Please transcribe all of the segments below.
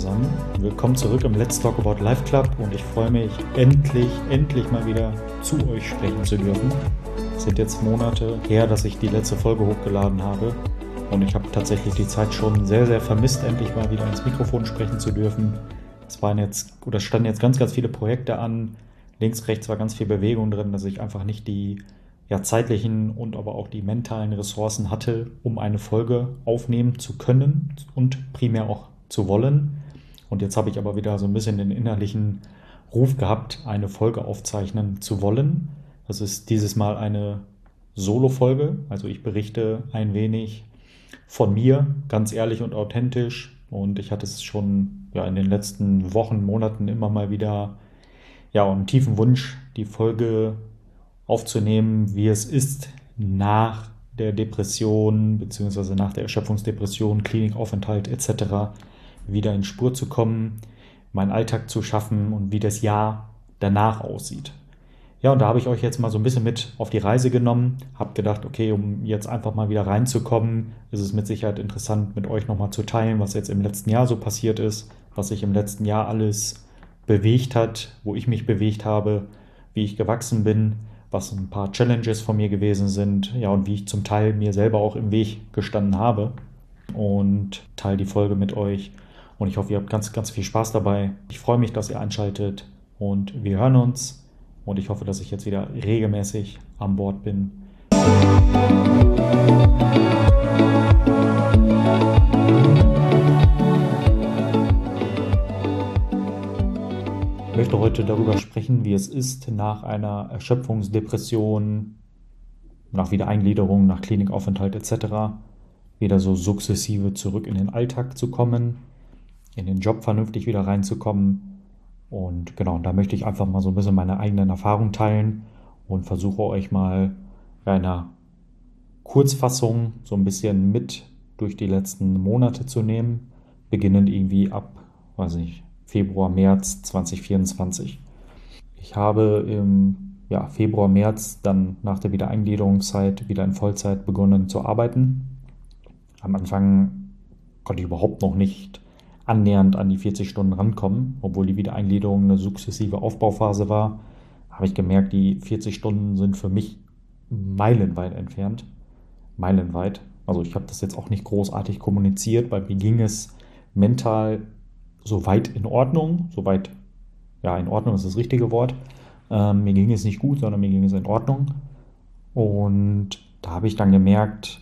zusammen. Willkommen zurück im Let's Talk About Life Club und ich freue mich, endlich mal wieder zu euch sprechen zu dürfen. Es sind jetzt Monate her, dass ich die letzte Folge hochgeladen habe und ich habe tatsächlich die Zeit schon sehr vermisst, endlich mal wieder ins Mikrofon sprechen zu dürfen. Es standen jetzt ganz viele Projekte an. Links, rechts war ganz viel Bewegung drin, dass ich einfach nicht die zeitlichen und aber auch die mentalen Ressourcen hatte, um eine Folge aufnehmen zu können und primär auch zu wollen. Und jetzt habe ich aber wieder so ein bisschen den innerlichen Ruf gehabt, eine Folge aufzeichnen zu wollen. Das ist dieses Mal eine Solo-Folge, also ich berichte ein wenig von mir, ganz ehrlich und authentisch. Und ich hatte es schon in den letzten Wochen, Monaten immer mal wieder einen tiefen Wunsch, die Folge aufzunehmen, wie es ist, nach der Depression bzw. nach der Erschöpfungsdepression, Klinikaufenthalt etc. wieder in Spur zu kommen, meinen Alltag zu schaffen und wie das Jahr danach aussieht. Ja, und da habe ich euch jetzt mal so ein bisschen mit auf die Reise genommen, habe gedacht, okay, um jetzt einfach mal wieder reinzukommen, ist es mit Sicherheit interessant, mit euch nochmal zu teilen, was jetzt im letzten Jahr so passiert ist, was sich im letzten Jahr alles bewegt hat, wo ich mich bewegt habe, wie ich gewachsen bin, was ein paar Challenges von mir gewesen sind, und wie ich zum Teil mir selber auch im Weg gestanden habe, und teile die Folge mit euch und ich hoffe, ihr habt ganz viel Spaß dabei. Ich freue mich, dass ihr einschaltet und wir hören uns und ich hoffe, dass ich jetzt wieder regelmäßig an Bord bin. Ich möchte heute darüber sprechen, wie es ist, nach einer Erschöpfungsdepression, nach Wiedereingliederung, nach Klinikaufenthalt etc. wieder so sukzessive zurück in den Alltag zu kommen, in den Job vernünftig wieder reinzukommen. Und genau, da möchte ich einfach mal so ein bisschen meine eigenen Erfahrungen teilen und versuche euch mal in einer Kurzfassung so ein bisschen mit durch die letzten Monate zu nehmen, beginnend irgendwie ab, Februar, März 2024. Ich habe im Februar, März dann nach der Wiedereingliederungszeit wieder in Vollzeit begonnen zu arbeiten. Am Anfang konnte ich überhaupt noch nicht annähernd an die 40 Stunden rankommen, obwohl die Wiedereingliederung eine sukzessive Aufbauphase war. Habe ich gemerkt, die 40 Stunden sind für mich meilenweit entfernt. Meilenweit. Also ich habe das jetzt auch nicht großartig kommuniziert, weil mir ging es mental soweit in Ordnung. In Ordnung ist das richtige Wort. Mir ging es nicht gut, sondern mir ging es in Ordnung. Und da habe ich dann gemerkt,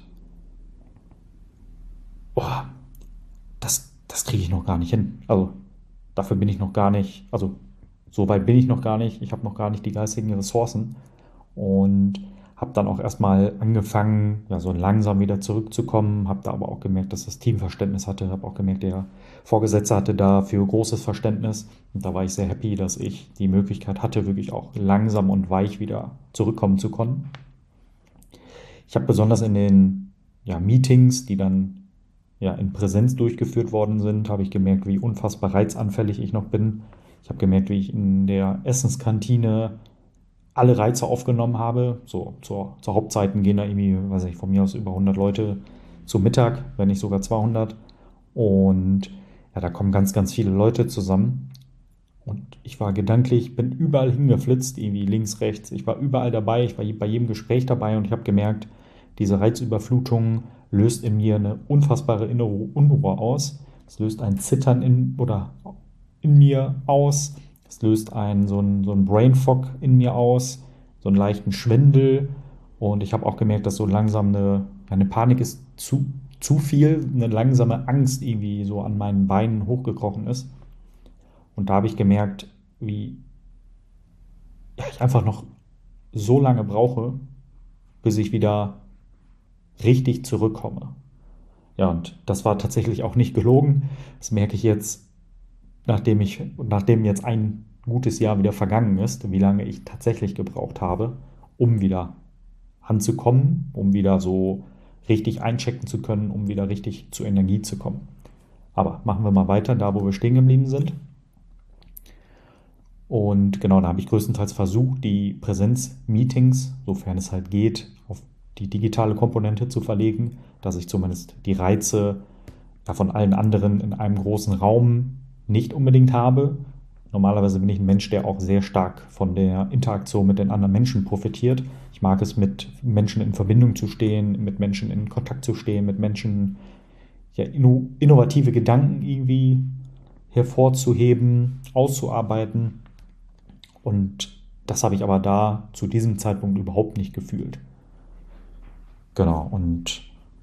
das kriege ich noch gar nicht hin. Also dafür bin ich noch gar nicht, so weit bin ich noch gar nicht. Ich habe noch gar nicht die geistigen Ressourcen und habe dann auch erstmal angefangen, so langsam wieder zurückzukommen, habe da aber auch gemerkt, dass das Team Verständnis hatte, habe auch gemerkt, der Vorgesetzte hatte dafür großes Verständnis und da war ich sehr happy, dass ich die Möglichkeit hatte, wirklich auch langsam und weich wieder zurückkommen zu können. Ich habe besonders in den Meetings, die dann in Präsenz durchgeführt worden sind, habe ich gemerkt, wie unfassbar reizanfällig ich noch bin. Ich habe gemerkt, wie ich in der Essenskantine alle Reize aufgenommen habe. So zur Hauptzeiten gehen da irgendwie, von mir aus über 100 Leute zu Mittag, wenn nicht sogar 200. Und da kommen ganz viele Leute zusammen. Und ich war gedanklich, bin überall hingeflitzt, irgendwie links, rechts. Ich war überall dabei, ich war bei jedem Gespräch dabei und ich habe gemerkt, diese Reizüberflutung löst in mir eine unfassbare innere Unruhe aus. Es löst ein Zittern in mir aus. Es löst so ein Brain Fog in mir aus, so einen leichten Schwindel. Und ich habe auch gemerkt, dass so langsam eine Panik ist zu viel, eine langsame Angst irgendwie so an meinen Beinen hochgekrochen ist. Und da habe ich gemerkt, wie ich einfach noch so lange brauche, bis ich wieder richtig zurückkomme. Ja, und das war tatsächlich auch nicht gelogen. Das merke ich jetzt, nachdem jetzt ein gutes Jahr wieder vergangen ist, wie lange ich tatsächlich gebraucht habe, um wieder anzukommen, um wieder so richtig einchecken zu können, um wieder richtig zur Energie zu kommen. Aber machen wir mal weiter, da wo wir stehen geblieben sind. Und genau, da habe ich größtenteils versucht, die Präsenz-Meetings, sofern es halt geht, auf die digitale Komponente zu verlegen, dass ich zumindest die Reize von allen anderen in einem großen Raum nicht unbedingt habe. Normalerweise bin ich ein Mensch, der auch sehr stark von der Interaktion mit den anderen Menschen profitiert. Ich mag es, mit Menschen in Verbindung zu stehen, mit Menschen in Kontakt zu stehen, mit Menschen ja, innovative Gedanken irgendwie hervorzuheben, auszuarbeiten. Und das habe ich aber da zu diesem Zeitpunkt überhaupt nicht gefühlt. Genau, und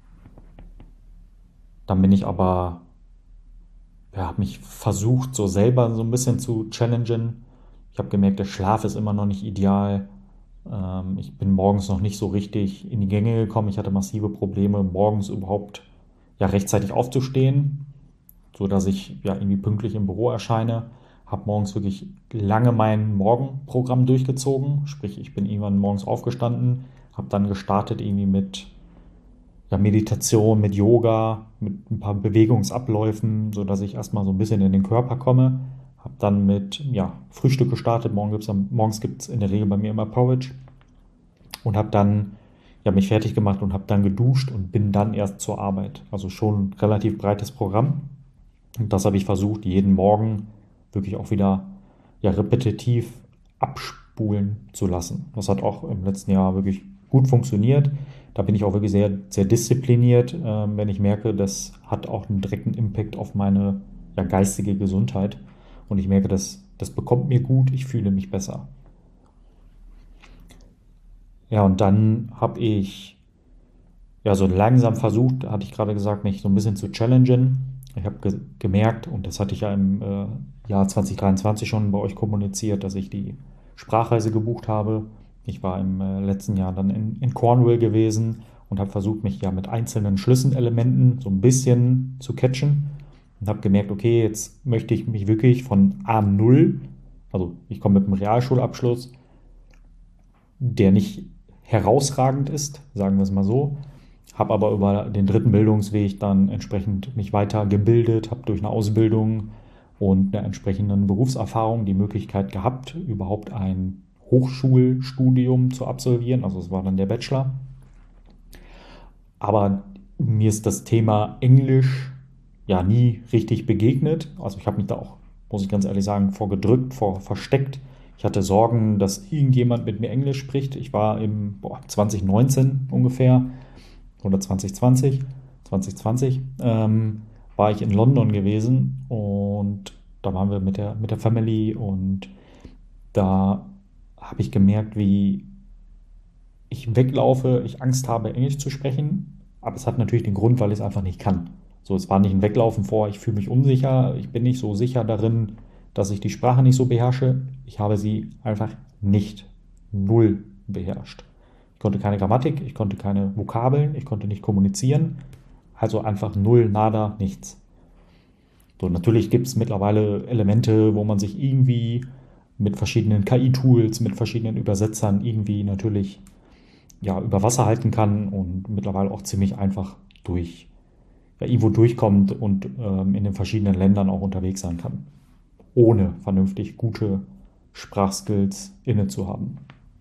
dann bin ich aber, ja, habe mich versucht, so selber so ein bisschen zu challengen. Ich habe gemerkt, der Schlaf ist immer noch nicht ideal. Ich bin morgens noch nicht so richtig in die Gänge gekommen. Ich hatte massive Probleme, morgens überhaupt ja, rechtzeitig aufzustehen, so dass ich ja irgendwie pünktlich im Büro erscheine. Habe morgens wirklich lange mein Morgenprogramm durchgezogen. Sprich, ich bin irgendwann morgens aufgestanden, habe dann gestartet irgendwie mit ja, Meditation, mit Yoga, mit ein paar Bewegungsabläufen, so dass ich erstmal so ein bisschen in den Körper komme. Habe dann mit ja, Frühstück gestartet. Morgens gibt es in der Regel bei mir immer Porridge. Und habe dann ja, mich fertig gemacht und habe dann geduscht und bin dann erst zur Arbeit. Also schon ein relativ breites Programm. Und das habe ich versucht, jeden Morgen wirklich auch wieder ja, repetitiv abspulen zu lassen. Das hat auch im letzten Jahr wirklich gut funktioniert. Da bin ich auch wirklich sehr, sehr diszipliniert, wenn ich merke, das hat auch einen direkten Impact auf meine ja, geistige Gesundheit. Und ich merke, das bekommt mir gut, ich fühle mich besser. Ja, und dann habe ich ja so langsam versucht, hatte ich gerade gesagt, mich so ein bisschen zu challengen. Ich habe gemerkt, und das hatte ich ja im Jahr 2023 schon bei euch kommuniziert, dass ich die Sprachreise gebucht habe. Ich war im letzten Jahr dann in Cornwall gewesen und habe versucht, mich ja mit einzelnen Schlüsselementen so ein bisschen zu catchen und habe gemerkt, okay, jetzt möchte ich mich wirklich von A0, also ich komme mit einem Realschulabschluss, der nicht herausragend ist, sagen wir es mal so, habe aber über den dritten Bildungsweg dann entsprechend mich weitergebildet, habe durch eine Ausbildung und eine entsprechende Berufserfahrung die Möglichkeit gehabt, überhaupt ein Hochschulstudium zu absolvieren. Also es war dann der Bachelor. Aber mir ist das Thema Englisch ja nie richtig begegnet. Also ich habe mich da auch, muss ich ganz ehrlich sagen, vor gedrückt, vor versteckt. Ich hatte Sorgen, dass irgendjemand mit mir Englisch spricht. Ich war im 2019 ungefähr oder 2020 war ich in London gewesen und da waren wir mit der Family und da habe ich gemerkt, wie ich weglaufe, ich Angst habe, Englisch zu sprechen, aber es hat natürlich den Grund, weil ich es einfach nicht kann. So, es war nicht ein Weglaufen vor, ich fühle mich unsicher, ich bin nicht so sicher darin, dass ich die Sprache nicht so beherrsche. Ich habe sie einfach nicht null beherrscht. Ich konnte keine Grammatik, ich konnte keine Vokabeln, ich konnte nicht kommunizieren. Also einfach null, nada, nichts. So, natürlich gibt es mittlerweile Elemente, wo man sich irgendwie mit verschiedenen KI-Tools, mit verschiedenen Übersetzern irgendwie natürlich ja, über Wasser halten kann und mittlerweile auch ziemlich einfach ja, irgendwo durchkommt und in den verschiedenen Ländern auch unterwegs sein kann, ohne vernünftig gute Sprachskills inne zu haben.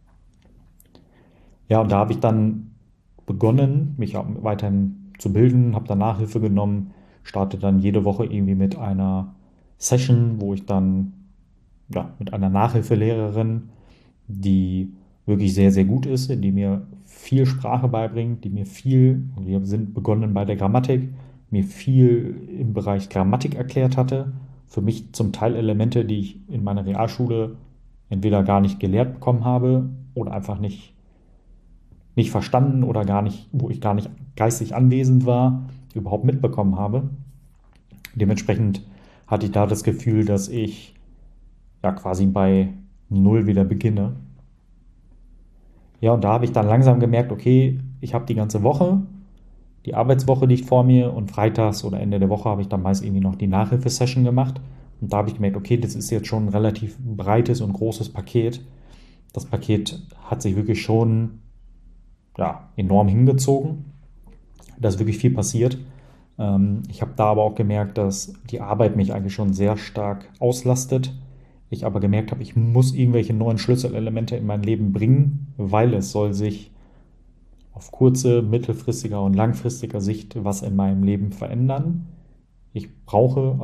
Ja, und da habe ich dann begonnen, mich auch weiterhin zu bilden, habe dann Nachhilfe genommen, starte dann jede Woche irgendwie mit einer Session, wo ich dann ja, mit einer Nachhilfelehrerin, die wirklich sehr, sehr gut ist, die mir viel Sprache beibringt, die mir viel, wir sind begonnen bei der Grammatik, mir viel im Bereich Grammatik erklärt hatte. Für mich zum Teil Elemente, die ich in meiner Realschule entweder gar nicht gelehrt bekommen habe oder einfach nicht verstanden oder gar nicht, wo ich gar nicht geistig anwesend war, überhaupt mitbekommen habe. Dementsprechend hatte ich da das Gefühl, dass ich ja quasi bei Null wieder beginne. Ja, und da habe ich dann langsam gemerkt, okay, ich habe die ganze Woche, die Arbeitswoche liegt vor mir und freitags oder Ende der Woche habe ich dann meist irgendwie noch die Nachhilfesession gemacht. Und da habe ich gemerkt, okay, das ist jetzt schon ein relativ breites und großes Paket. Das Paket hat sich wirklich schon ja, enorm hingezogen. Da ist wirklich viel passiert. Ich habe da aber auch gemerkt, dass die Arbeit mich eigentlich schon sehr stark auslastet. Ich aber gemerkt habe, ich muss irgendwelche neuen Schlüsselelemente in mein Leben bringen, weil es soll sich auf kurze, mittelfristiger und langfristiger Sicht was in meinem Leben verändern. Ich brauche, also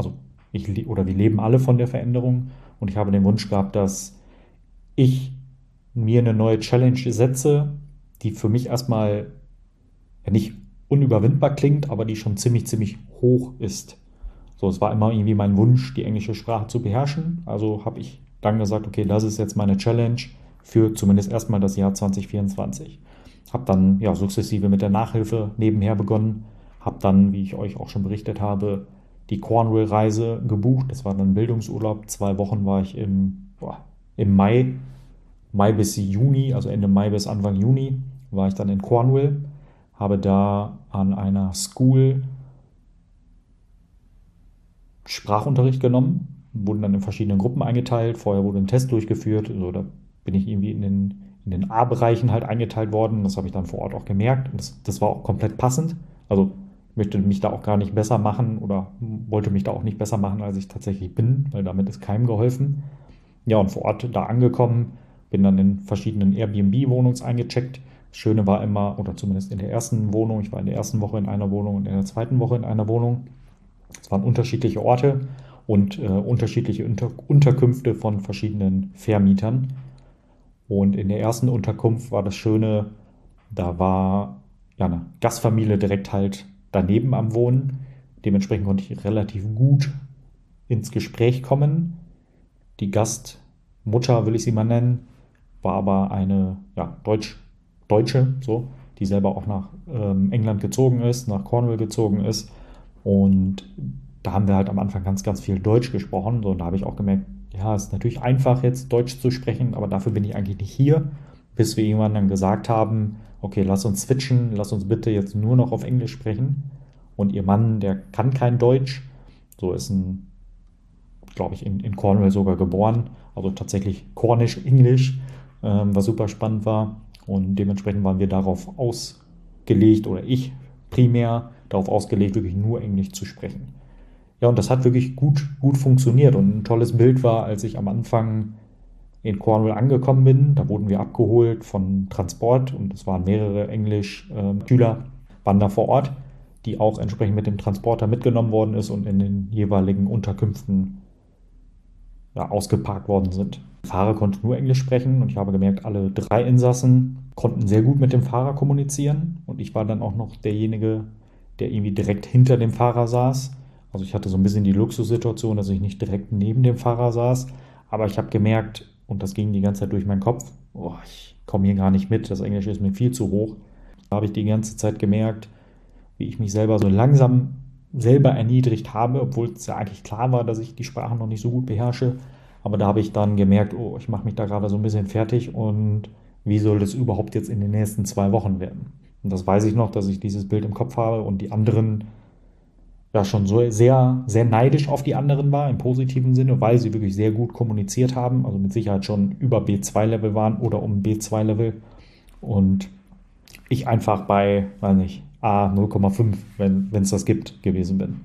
wir leben alle von der Veränderung und ich habe den Wunsch gehabt, dass ich mir eine neue Challenge setze, die für mich erstmal ja nicht unüberwindbar klingt, aber die schon ziemlich, ziemlich hoch ist. So, es war immer irgendwie mein Wunsch, die englische Sprache zu beherrschen. Also habe ich dann gesagt, okay, das ist jetzt meine Challenge für zumindest erstmal das Jahr 2024. Habe dann ja sukzessive mit der Nachhilfe nebenher begonnen. Habe dann, wie ich euch auch schon berichtet habe, die Cornwall-Reise gebucht. Das war dann Bildungsurlaub. 2 Wochen war ich im Mai bis Juni, also Ende Mai bis Anfang Juni, war ich dann in Cornwall. Habe da an einer School Sprachunterricht genommen, wurden dann in verschiedene Gruppen eingeteilt. Vorher wurde ein Test durchgeführt. Also da bin ich irgendwie in den A-Bereichen halt eingeteilt worden. Das habe ich dann vor Ort auch gemerkt. Und das war auch komplett passend. Also ich möchte mich da auch gar nicht besser machen oder wollte mich da auch nicht besser machen, als ich tatsächlich bin, weil damit ist keinem geholfen. Ja, und vor Ort da angekommen, bin dann in verschiedenen Airbnb-Wohnungen eingecheckt. Das Schöne war immer, oder zumindest in der ersten Wohnung, ich war in der ersten Woche in einer Wohnung und in der zweiten Woche in einer Wohnung. Es waren unterschiedliche Orte und unterschiedliche Unterkünfte von verschiedenen Vermietern. Und in der ersten Unterkunft war das Schöne, da war ja eine Gastfamilie direkt halt daneben am Wohnen. Dementsprechend konnte ich relativ gut ins Gespräch kommen. Die Gastmutter, will ich sie mal nennen, war aber eine ja, Deutsche, so, die selber auch nach England gezogen ist, nach Cornwall gezogen ist. Und da haben wir halt am Anfang ganz, ganz viel Deutsch gesprochen. So, und da habe ich auch gemerkt, ja, es ist natürlich einfach jetzt Deutsch zu sprechen, aber dafür bin ich eigentlich nicht hier, bis wir irgendwann dann gesagt haben, okay, lass uns switchen, lass uns bitte jetzt nur noch auf Englisch sprechen. Und ihr Mann, der kann kein Deutsch, so ist glaube ich, in Cornwall sogar geboren, also tatsächlich Cornish-Englisch, was super spannend war. Und dementsprechend waren wir darauf ausgelegt, oder ich primär darauf ausgelegt, wirklich nur Englisch zu sprechen. Ja, und das hat wirklich gut funktioniert. Und ein tolles Bild war, als ich am Anfang in Cornwall angekommen bin. Da wurden wir abgeholt von Transport und es waren mehrere Englisch-Schüler, waren da vor Ort, die auch entsprechend mit dem Transporter mitgenommen worden ist und in den jeweiligen Unterkünften ja, ausgeparkt worden sind. Der Fahrer konnte nur Englisch sprechen und ich habe gemerkt, alle 3 Insassen konnten sehr gut mit dem Fahrer kommunizieren und ich war dann auch noch derjenige, der irgendwie direkt hinter dem Fahrer saß. Also ich hatte so ein bisschen die Luxussituation, dass ich nicht direkt neben dem Fahrer saß, aber ich habe gemerkt, und das ging die ganze Zeit durch meinen Kopf, oh, ich komme hier gar nicht mit, das Englisch ist mir viel zu hoch. Da habe ich die ganze Zeit gemerkt, wie ich mich selber so langsam selber erniedrigt habe, obwohl es ja eigentlich klar war, dass ich die Sprache noch nicht so gut beherrsche. Aber da habe ich dann gemerkt, oh, ich mache mich da gerade so ein bisschen fertig und wie soll das überhaupt jetzt in den nächsten 2 Wochen werden? Und das weiß ich noch, dass ich dieses Bild im Kopf habe und die anderen ja schon so sehr, sehr neidisch auf die anderen war, im positiven Sinne, weil sie wirklich sehr gut kommuniziert haben, also mit Sicherheit schon über B2-Level waren oder um B2-Level. Und ich einfach bei, weiß nicht, A 0,5, wenn es das gibt, gewesen bin.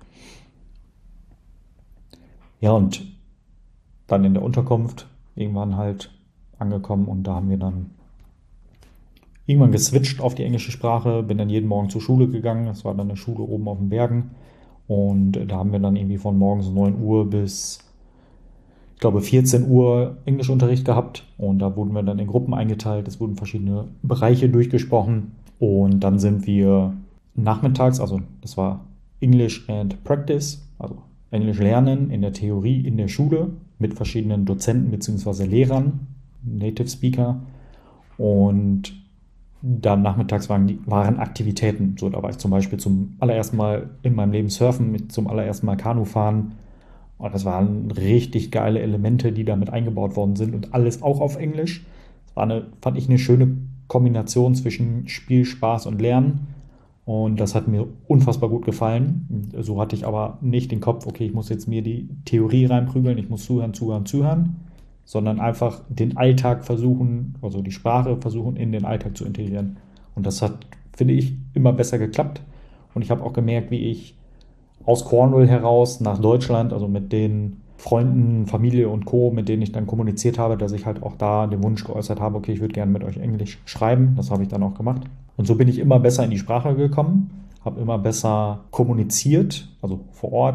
Ja, und dann in der Unterkunft irgendwann halt angekommen und da haben wir dann irgendwann geswitcht auf die englische Sprache, bin dann jeden Morgen zur Schule gegangen. Das war dann eine Schule oben auf den Bergen. Und da haben wir dann irgendwie von morgens 9 Uhr bis, ich glaube, 14 Uhr Englischunterricht gehabt. Und da wurden wir dann in Gruppen eingeteilt. Es wurden verschiedene Bereiche durchgesprochen. Und dann sind wir nachmittags, also das war English and Practice, also Englisch lernen in der Theorie in der Schule mit verschiedenen Dozenten bzw. Lehrern, Native Speaker. Und dann nachmittags waren Aktivitäten. So, da war ich zum Beispiel zum allerersten Mal in meinem Leben surfen, zum allerersten Mal Kanu fahren. Und das waren richtig geile Elemente, die da mit eingebaut worden sind und alles auch auf Englisch. Das war fand ich eine schöne Kombination zwischen Spiel, Spaß und Lernen. Und das hat mir unfassbar gut gefallen. So hatte ich aber nicht den Kopf, okay, ich muss jetzt mir die Theorie reinprügeln, ich muss zuhören, sondern einfach den Alltag versuchen, also die Sprache versuchen in den Alltag zu integrieren. Und das hat, finde ich, immer besser geklappt. Und ich habe auch gemerkt, wie ich aus Cornwall heraus nach Deutschland, also mit den Freunden, Familie und Co., mit denen ich dann kommuniziert habe, dass ich halt auch da den Wunsch geäußert habe, okay, ich würde gerne mit euch Englisch schreiben. Das habe ich dann auch gemacht. Und so bin ich immer besser in die Sprache gekommen, habe immer besser kommuniziert, also vor Ort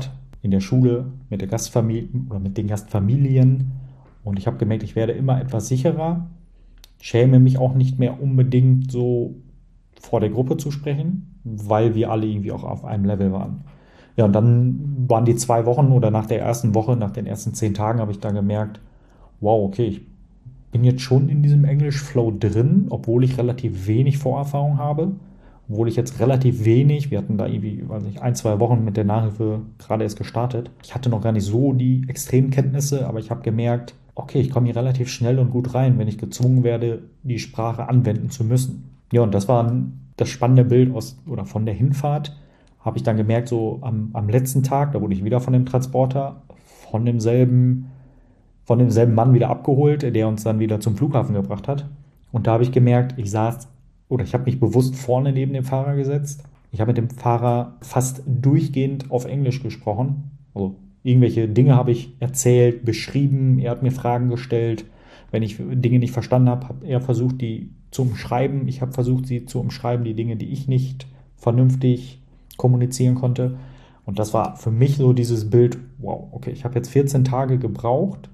in der Schule mit der Gastfamilie oder mit den Gastfamilien. Und ich habe gemerkt, ich werde immer etwas sicherer, schäme mich auch nicht mehr unbedingt so vor der Gruppe zu sprechen, weil wir alle irgendwie auch auf einem Level waren. Ja, und dann waren die 2 Wochen oder nach der ersten Woche, nach den ersten 10 Tagen, habe ich dann gemerkt, wow, okay, ich bin jetzt schon in diesem Englisch-Flow drin, obwohl ich relativ wenig Vorerfahrung habe. Obwohl ich jetzt relativ wenig, wir hatten da irgendwie, weiß nicht, 1, 2 Wochen mit der Nachhilfe gerade erst gestartet. Ich hatte noch gar nicht so die Extremkenntnisse, aber ich habe gemerkt, okay, ich komme hier relativ schnell und gut rein, wenn ich gezwungen werde, die Sprache anwenden zu müssen. Ja, und das war das spannende Bild aus oder von der Hinfahrt. Habe ich dann gemerkt, so am letzten Tag, da wurde ich wieder von dem Transporter, von demselben von demselben Mann wieder abgeholt, der uns dann wieder zum Flughafen gebracht hat. Und da habe ich gemerkt, ich habe mich bewusst vorne neben dem Fahrer gesetzt. Ich habe mit dem Fahrer fast durchgehend auf Englisch gesprochen. Also irgendwelche Dinge habe ich erzählt, beschrieben, er hat mir Fragen gestellt. Wenn ich Dinge nicht verstanden habe, hat er versucht, die zu umschreiben. Ich habe versucht, sie zu umschreiben, die Dinge, die ich nicht vernünftig kommunizieren konnte. Und das war für mich so dieses Bild, wow, okay, ich habe jetzt 14 Tage gebraucht,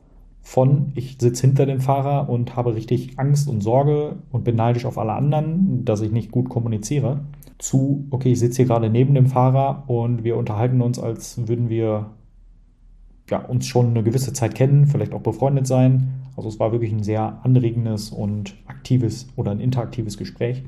ich sitze hinter dem Fahrer und habe richtig Angst und Sorge und bin neidisch auf alle anderen, dass ich nicht gut kommuniziere, zu, okay, ich sitze hier gerade neben dem Fahrer und wir unterhalten uns, als würden wir ja, uns schon eine gewisse Zeit kennen, vielleicht auch befreundet sein. Also es war wirklich ein sehr anregendes und aktives oder ein interaktives Gespräch.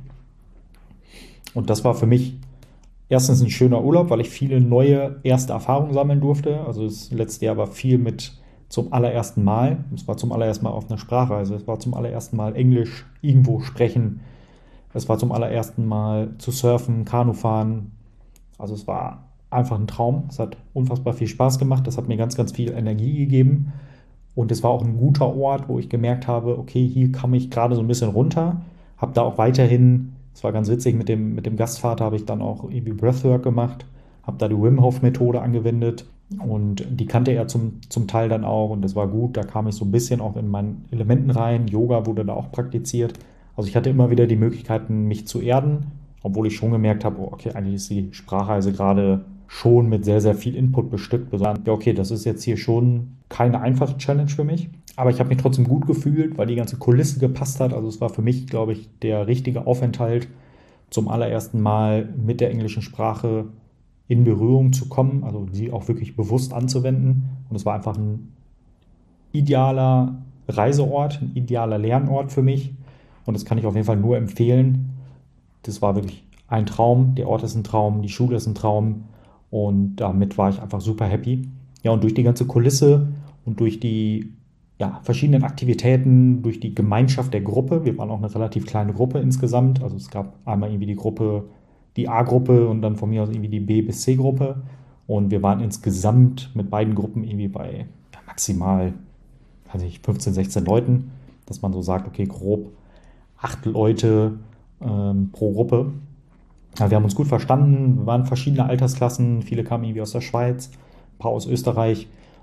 Und das war für mich erstens ein schöner Urlaub, weil ich viele neue erste Erfahrungen sammeln durfte. Also das letzte Jahr war viel mit zum allerersten Mal. Es war zum allerersten Mal auf einer Sprachreise. Es war zum allerersten Mal Englisch irgendwo sprechen. Es war zum allerersten Mal zu surfen, Kanu fahren. Also es war einfach ein Traum. Es hat unfassbar viel Spaß gemacht. Das hat mir ganz, ganz viel Energie gegeben. Und es war auch ein guter Ort, wo ich gemerkt habe, okay, hier kam ich gerade so ein bisschen runter. Habe da auch weiterhin, es war ganz witzig, mit dem Gastvater habe ich dann auch irgendwie Breathwork gemacht. Habe da die Wim Hof Methode angewendet. Und die kannte er zum Teil dann auch und das war gut. Da kam ich so ein bisschen auch in meinen Elementen rein. Yoga wurde da auch praktiziert. Also ich hatte immer wieder die Möglichkeiten, mich zu erden, obwohl ich schon gemerkt habe, oh, okay, eigentlich ist die Sprachreise gerade schon mit sehr, sehr viel Input bestückt. Ja, okay, das ist jetzt hier schon keine einfache Challenge für mich. Aber ich habe mich trotzdem gut gefühlt, weil die ganze Kulisse gepasst hat. Also es war für mich, glaube ich, der richtige Aufenthalt, zum allerersten Mal mit der englischen Sprache in Berührung zu kommen, also sie auch wirklich bewusst anzuwenden. Und es war einfach ein idealer Reiseort, ein idealer Lernort für mich. Und das kann ich auf jeden Fall nur empfehlen. Das war wirklich ein Traum. Der Ort ist ein Traum, die Schule ist ein Traum. Und damit war ich einfach super happy. Ja, und durch die ganze Kulisse und durch die verschiedenen Aktivitäten, durch die Gemeinschaft der Gruppe, wir waren auch eine relativ kleine Gruppe insgesamt. Also es gab einmal irgendwie die A-Gruppe und dann von mir aus irgendwie die B- bis C-Gruppe. Und wir waren insgesamt mit beiden Gruppen irgendwie bei maximal, weiß ich, 15, 16 Leuten, dass man so sagt, okay, grob 8 Leute pro Gruppe. Ja, wir haben uns gut verstanden, wir waren verschiedene Altersklassen, viele kamen irgendwie aus der Schweiz, ein paar aus Österreich,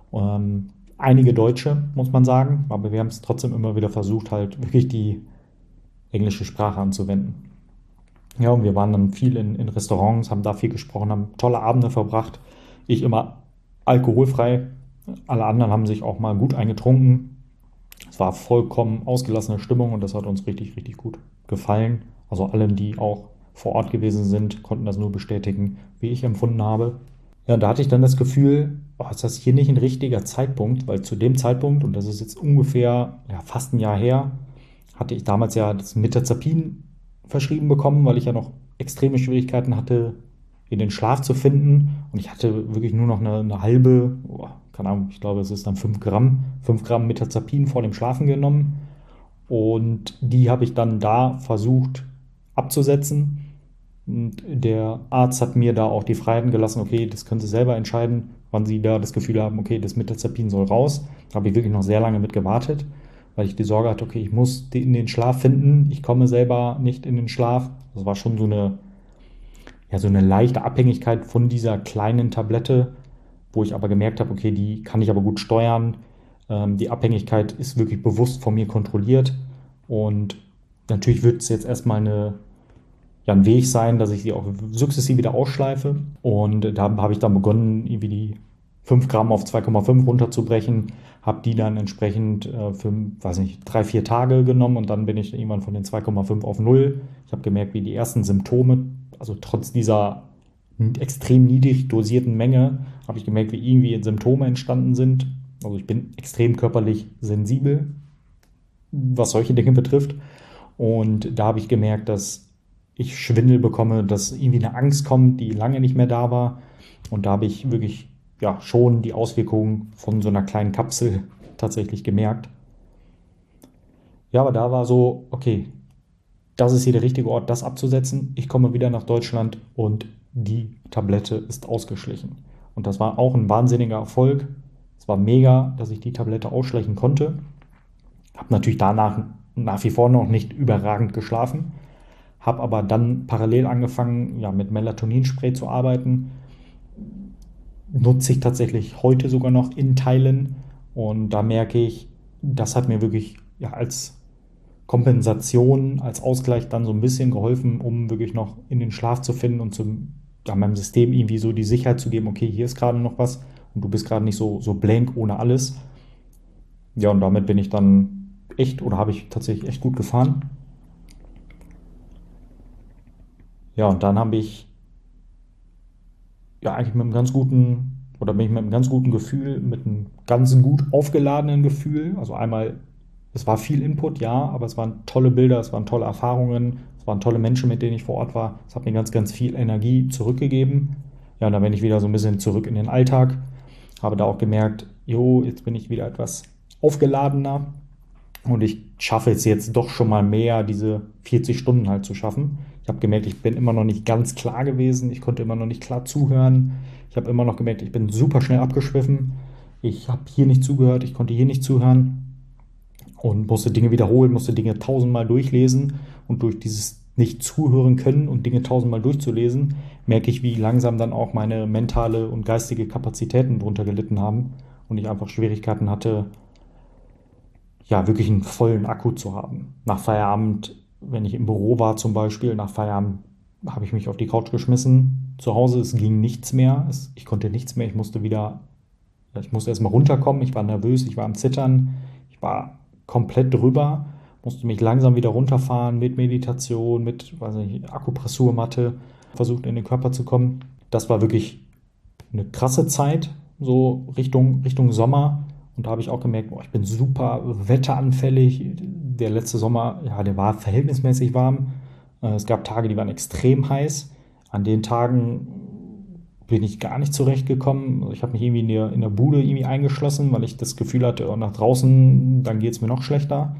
einige Deutsche, muss man sagen, aber wir haben es trotzdem immer wieder versucht, halt wirklich die englische Sprache anzuwenden. Ja, und wir waren dann viel in Restaurants, haben da viel gesprochen, haben tolle Abende verbracht. Ich immer alkoholfrei. Alle anderen haben sich auch mal gut eingetrunken. Es war vollkommen ausgelassene Stimmung und das hat uns richtig, richtig gut gefallen. Also allen, die auch vor Ort gewesen sind, konnten das nur bestätigen, wie ich empfunden habe. Ja, und da hatte ich dann das Gefühl, oh, ist das hier nicht ein richtiger Zeitpunkt, weil zu dem Zeitpunkt, und das ist jetzt ungefähr fast ein Jahr her, hatte ich damals ja das Mirtazapin verschrieben bekommen, weil ich ja noch extreme Schwierigkeiten hatte, in den Schlaf zu finden. Und ich hatte wirklich nur noch eine halbe, keine Ahnung, ich glaube, es ist dann 5 Gramm Mirtazapin vor dem Schlafen genommen. Und die habe ich dann da versucht abzusetzen. Und der Arzt hat mir da auch die Freiheiten gelassen, okay, das können Sie selber entscheiden, wann Sie da das Gefühl haben, okay, das Mirtazapin soll raus. Da habe ich wirklich noch sehr lange mit gewartet, weil ich die Sorge hatte, okay, ich muss in den Schlaf finden, ich komme selber nicht in den Schlaf. Das war schon so eine leichte Abhängigkeit von dieser kleinen Tablette, wo ich aber gemerkt habe, okay, die kann ich aber gut steuern. Die Abhängigkeit ist wirklich bewusst von mir kontrolliert und natürlich wird es jetzt erstmal ein Weg sein, dass ich sie auch sukzessive wieder ausschleife und da habe ich dann begonnen, irgendwie 5 Gramm auf 2,5 runterzubrechen, habe die dann entsprechend für, weiß nicht, 3, 4 Tage genommen und dann bin ich irgendwann von den 2,5 auf 0. Ich habe gemerkt, wie die ersten Symptome, also trotz dieser extrem niedrig dosierten Menge, habe ich gemerkt, wie irgendwie Symptome entstanden sind. Also ich bin extrem körperlich sensibel, was solche Dinge betrifft. Und da habe ich gemerkt, dass ich Schwindel bekomme, dass irgendwie eine Angst kommt, die lange nicht mehr da war. Und da habe ich wirklich ja schon die Auswirkungen von so einer kleinen Kapsel tatsächlich gemerkt. Ja, aber da war so, okay, das ist hier der richtige Ort, das abzusetzen. Ich komme wieder nach Deutschland und die Tablette ist ausgeschlichen. Und das war auch ein wahnsinniger Erfolg. Es war mega, dass ich die Tablette ausschleichen konnte. Habe natürlich danach nach wie vor noch nicht überragend geschlafen, habe aber dann parallel angefangen, ja, mit Melatoninspray zu arbeiten. Nutze ich tatsächlich heute sogar noch in Teilen und da merke ich, das hat mir wirklich ja, als Kompensation, als Ausgleich dann so ein bisschen geholfen, um wirklich noch in den Schlaf zu finden und ja, meinem System irgendwie so die Sicherheit zu geben, okay, hier ist gerade noch was und du bist gerade nicht so blank ohne alles. Ja, und damit bin ich dann echt oder habe ich tatsächlich echt gut gefahren. Ja, und dann habe ich ja eigentlich mit einem ganz guten oder bin ich mit einem ganz guten Gefühl, mit einem ganz gut aufgeladenen Gefühl. Also einmal, es war viel Input, ja, aber es waren tolle Bilder, es waren tolle Erfahrungen, es waren tolle Menschen, mit denen ich vor Ort war. Es hat mir ganz, ganz viel Energie zurückgegeben. Ja, und dann bin ich wieder so ein bisschen zurück in den Alltag. Habe da auch gemerkt, jo, jetzt bin ich wieder etwas aufgeladener und ich schaffe es jetzt doch schon mal mehr, diese 40 Stunden halt zu schaffen. Ich habe gemerkt, ich bin immer noch nicht ganz klar gewesen. Ich konnte immer noch nicht klar zuhören. Ich habe immer noch gemerkt, ich bin super schnell abgeschwiffen. Ich habe hier nicht zugehört, ich konnte hier nicht zuhören und musste Dinge wiederholen, musste Dinge tausendmal durchlesen. Und durch dieses nicht zuhören können und Dinge tausendmal durchzulesen, merke ich, wie langsam dann auch meine mentale und geistige Kapazitäten drunter gelitten haben und ich einfach Schwierigkeiten hatte, ja, wirklich einen vollen Akku zu haben. Nach Feierabend, wenn ich im Büro war zum Beispiel, nach Feierabend habe ich mich auf die Couch geschmissen. Zu Hause, es ging nichts mehr. Ich konnte nichts mehr. Ich musste erstmal runterkommen. Ich war nervös, ich war am Zittern. Ich war komplett drüber, musste mich langsam wieder runterfahren mit Meditation, mit, weiß nicht, Akupressurmatte, versucht in den Körper zu kommen. Das war wirklich eine krasse Zeit, so Richtung Sommer. Und da habe ich auch gemerkt, boah, ich bin super wetteranfällig. Der letzte Sommer, ja, der war verhältnismäßig warm. Es gab Tage, die waren extrem heiß. An den Tagen bin ich gar nicht zurechtgekommen. Ich habe mich irgendwie in der Bude irgendwie eingeschlossen, weil ich das Gefühl hatte, oh, nach draußen, dann geht es mir noch schlechter.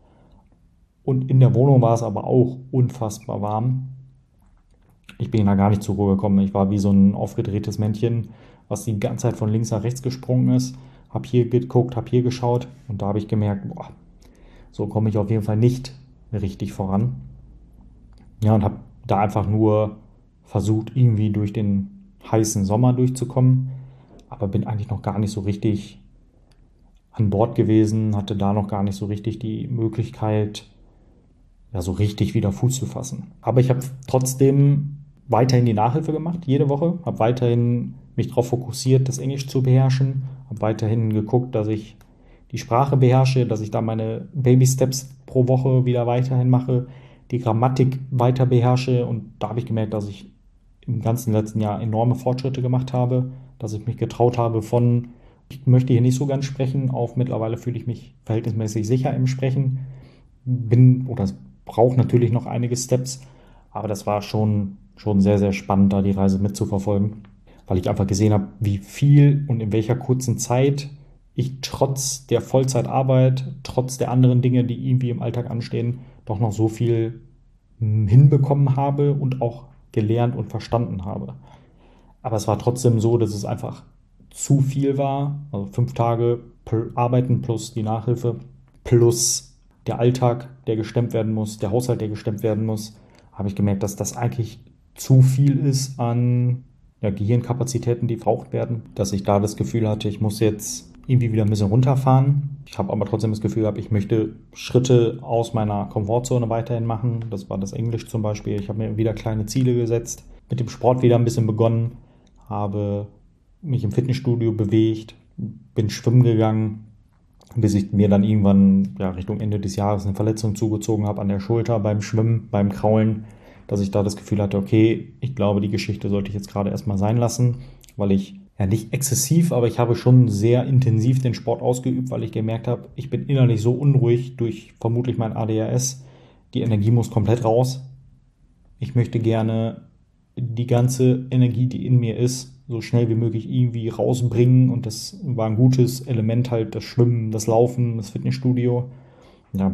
Und in der Wohnung war es aber auch unfassbar warm. Ich bin da gar nicht zur Ruhe gekommen. Ich war wie so ein aufgedrehtes Männchen, was die ganze Zeit von links nach rechts gesprungen ist. Hab hier geguckt, hab hier geschaut und da habe ich gemerkt, boah, so komme ich auf jeden Fall nicht richtig voran. Ja, und habe da einfach nur versucht, irgendwie durch den heißen Sommer durchzukommen, aber bin eigentlich noch gar nicht so richtig an Bord gewesen, hatte da noch gar nicht so richtig die Möglichkeit, ja, so richtig wieder Fuß zu fassen. Aber ich habe trotzdem weiterhin die Nachhilfe gemacht, jede Woche, habe weiterhin mich darauf fokussiert, das Englisch zu beherrschen, habe weiterhin geguckt, dass ich die Sprache beherrsche, dass ich da meine Baby Steps pro Woche wieder weiterhin mache, die Grammatik weiter beherrsche und da habe ich gemerkt, dass ich im ganzen letzten Jahr enorme Fortschritte gemacht habe, dass ich mich getraut habe von, ich möchte hier nicht so ganz sprechen, auf mittlerweile fühle ich mich verhältnismäßig sicher im Sprechen, bin oder brauche natürlich noch einige Steps, aber das war schon sehr, sehr spannend, da die Reise mitzuverfolgen, weil ich einfach gesehen habe, wie viel und in welcher kurzen Zeit ich trotz der Vollzeitarbeit, trotz der anderen Dinge, die irgendwie im Alltag anstehen, doch noch so viel hinbekommen habe und auch gelernt und verstanden habe. Aber es war trotzdem so, dass es einfach zu viel war. Also 5 Tage Arbeiten plus die Nachhilfe plus der Alltag, der gestemmt werden muss, der Haushalt, der gestemmt werden muss, habe ich gemerkt, dass das eigentlich zu viel ist an ja, Gehirnkapazitäten, die verbraucht werden, dass ich da das Gefühl hatte, ich muss jetzt irgendwie wieder ein bisschen runterfahren. Ich habe aber trotzdem das Gefühl gehabt, ich möchte Schritte aus meiner Komfortzone weiterhin machen. Das war das Englisch zum Beispiel. Ich habe mir wieder kleine Ziele gesetzt, mit dem Sport wieder ein bisschen begonnen, habe mich im Fitnessstudio bewegt, bin schwimmen gegangen, bis ich mir dann irgendwann ja, Richtung Ende des Jahres eine Verletzung zugezogen habe an der Schulter beim Schwimmen, beim Kraulen, dass ich da das Gefühl hatte, okay, ich glaube, die Geschichte sollte ich jetzt gerade erstmal sein lassen, weil ich ja nicht exzessiv, aber ich habe schon sehr intensiv den Sport ausgeübt, weil ich gemerkt habe, ich bin innerlich so unruhig durch vermutlich mein ADHS, die Energie muss komplett raus. Ich möchte gerne die ganze Energie, die in mir ist, so schnell wie möglich irgendwie rausbringen. Und das war ein gutes Element halt, das Schwimmen, das Laufen, das Fitnessstudio. Ja,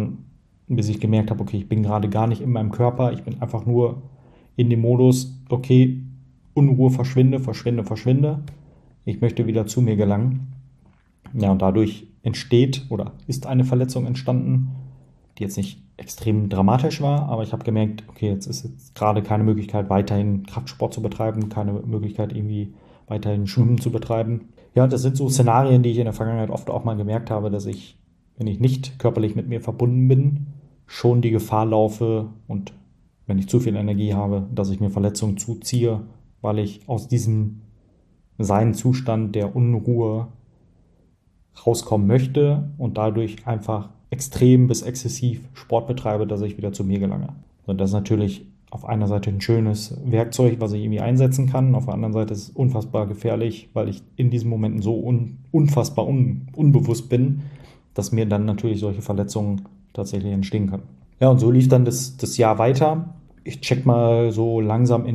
bis ich gemerkt habe, okay, ich bin gerade gar nicht in meinem Körper. Ich bin einfach nur in dem Modus, okay, Unruhe verschwinde, verschwinde, verschwinde. Ich möchte wieder zu mir gelangen. Ja, und dadurch entsteht oder ist eine Verletzung entstanden, die jetzt nicht extrem dramatisch war, aber ich habe gemerkt, okay, jetzt ist jetzt gerade keine Möglichkeit, weiterhin Kraftsport zu betreiben, keine Möglichkeit, irgendwie weiterhin Schwimmen zu betreiben. Ja, das sind so Szenarien, die ich in der Vergangenheit oft auch mal gemerkt habe, dass ich, wenn ich nicht körperlich mit mir verbunden bin, schon die Gefahr laufe und wenn ich zu viel Energie habe, dass ich mir Verletzungen zuziehe, weil ich aus diesem Sein-Zustand der Unruhe rauskommen möchte und dadurch einfach extrem bis exzessiv Sport betreibe, dass ich wieder zu mir gelange. Und das ist natürlich auf einer Seite ein schönes Werkzeug, was ich irgendwie einsetzen kann. Auf der anderen Seite ist es unfassbar gefährlich, weil ich in diesen Momenten so unfassbar unbewusst bin, dass mir dann natürlich solche Verletzungen tatsächlich entstehen können. Ja, und so lief dann das Jahr weiter. Ich check mal so langsam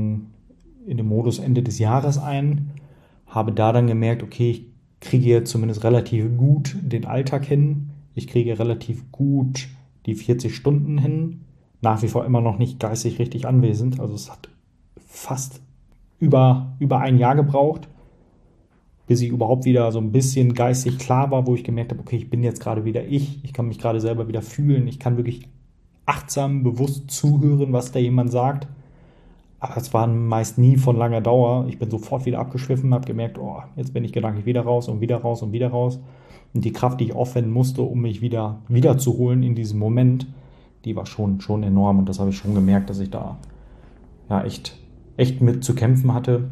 in den Modus Ende des Jahres ein, habe da dann gemerkt, okay, ich kriege jetzt zumindest relativ gut den Alltag hin. Ich kriege relativ gut die 40 Stunden hin. Nach wie vor immer noch nicht geistig richtig anwesend. Also es hat fast über ein Jahr gebraucht, bis ich überhaupt wieder so ein bisschen geistig klar war, wo ich gemerkt habe, okay, ich bin jetzt gerade wieder ich kann mich gerade selber wieder fühlen, ich kann wirklich achtsam, bewusst zuhören, was da jemand sagt. Aber es war meist nie von langer Dauer. Ich bin sofort wieder abgeschwiffen, habe gemerkt, oh, jetzt bin ich gedanklich wieder raus und wieder raus und wieder raus. Und die Kraft, die ich aufwenden musste, um mich wieder zu holen in diesem Moment, die war schon enorm. Und das habe ich schon gemerkt, dass ich da ja echt mit zu kämpfen hatte,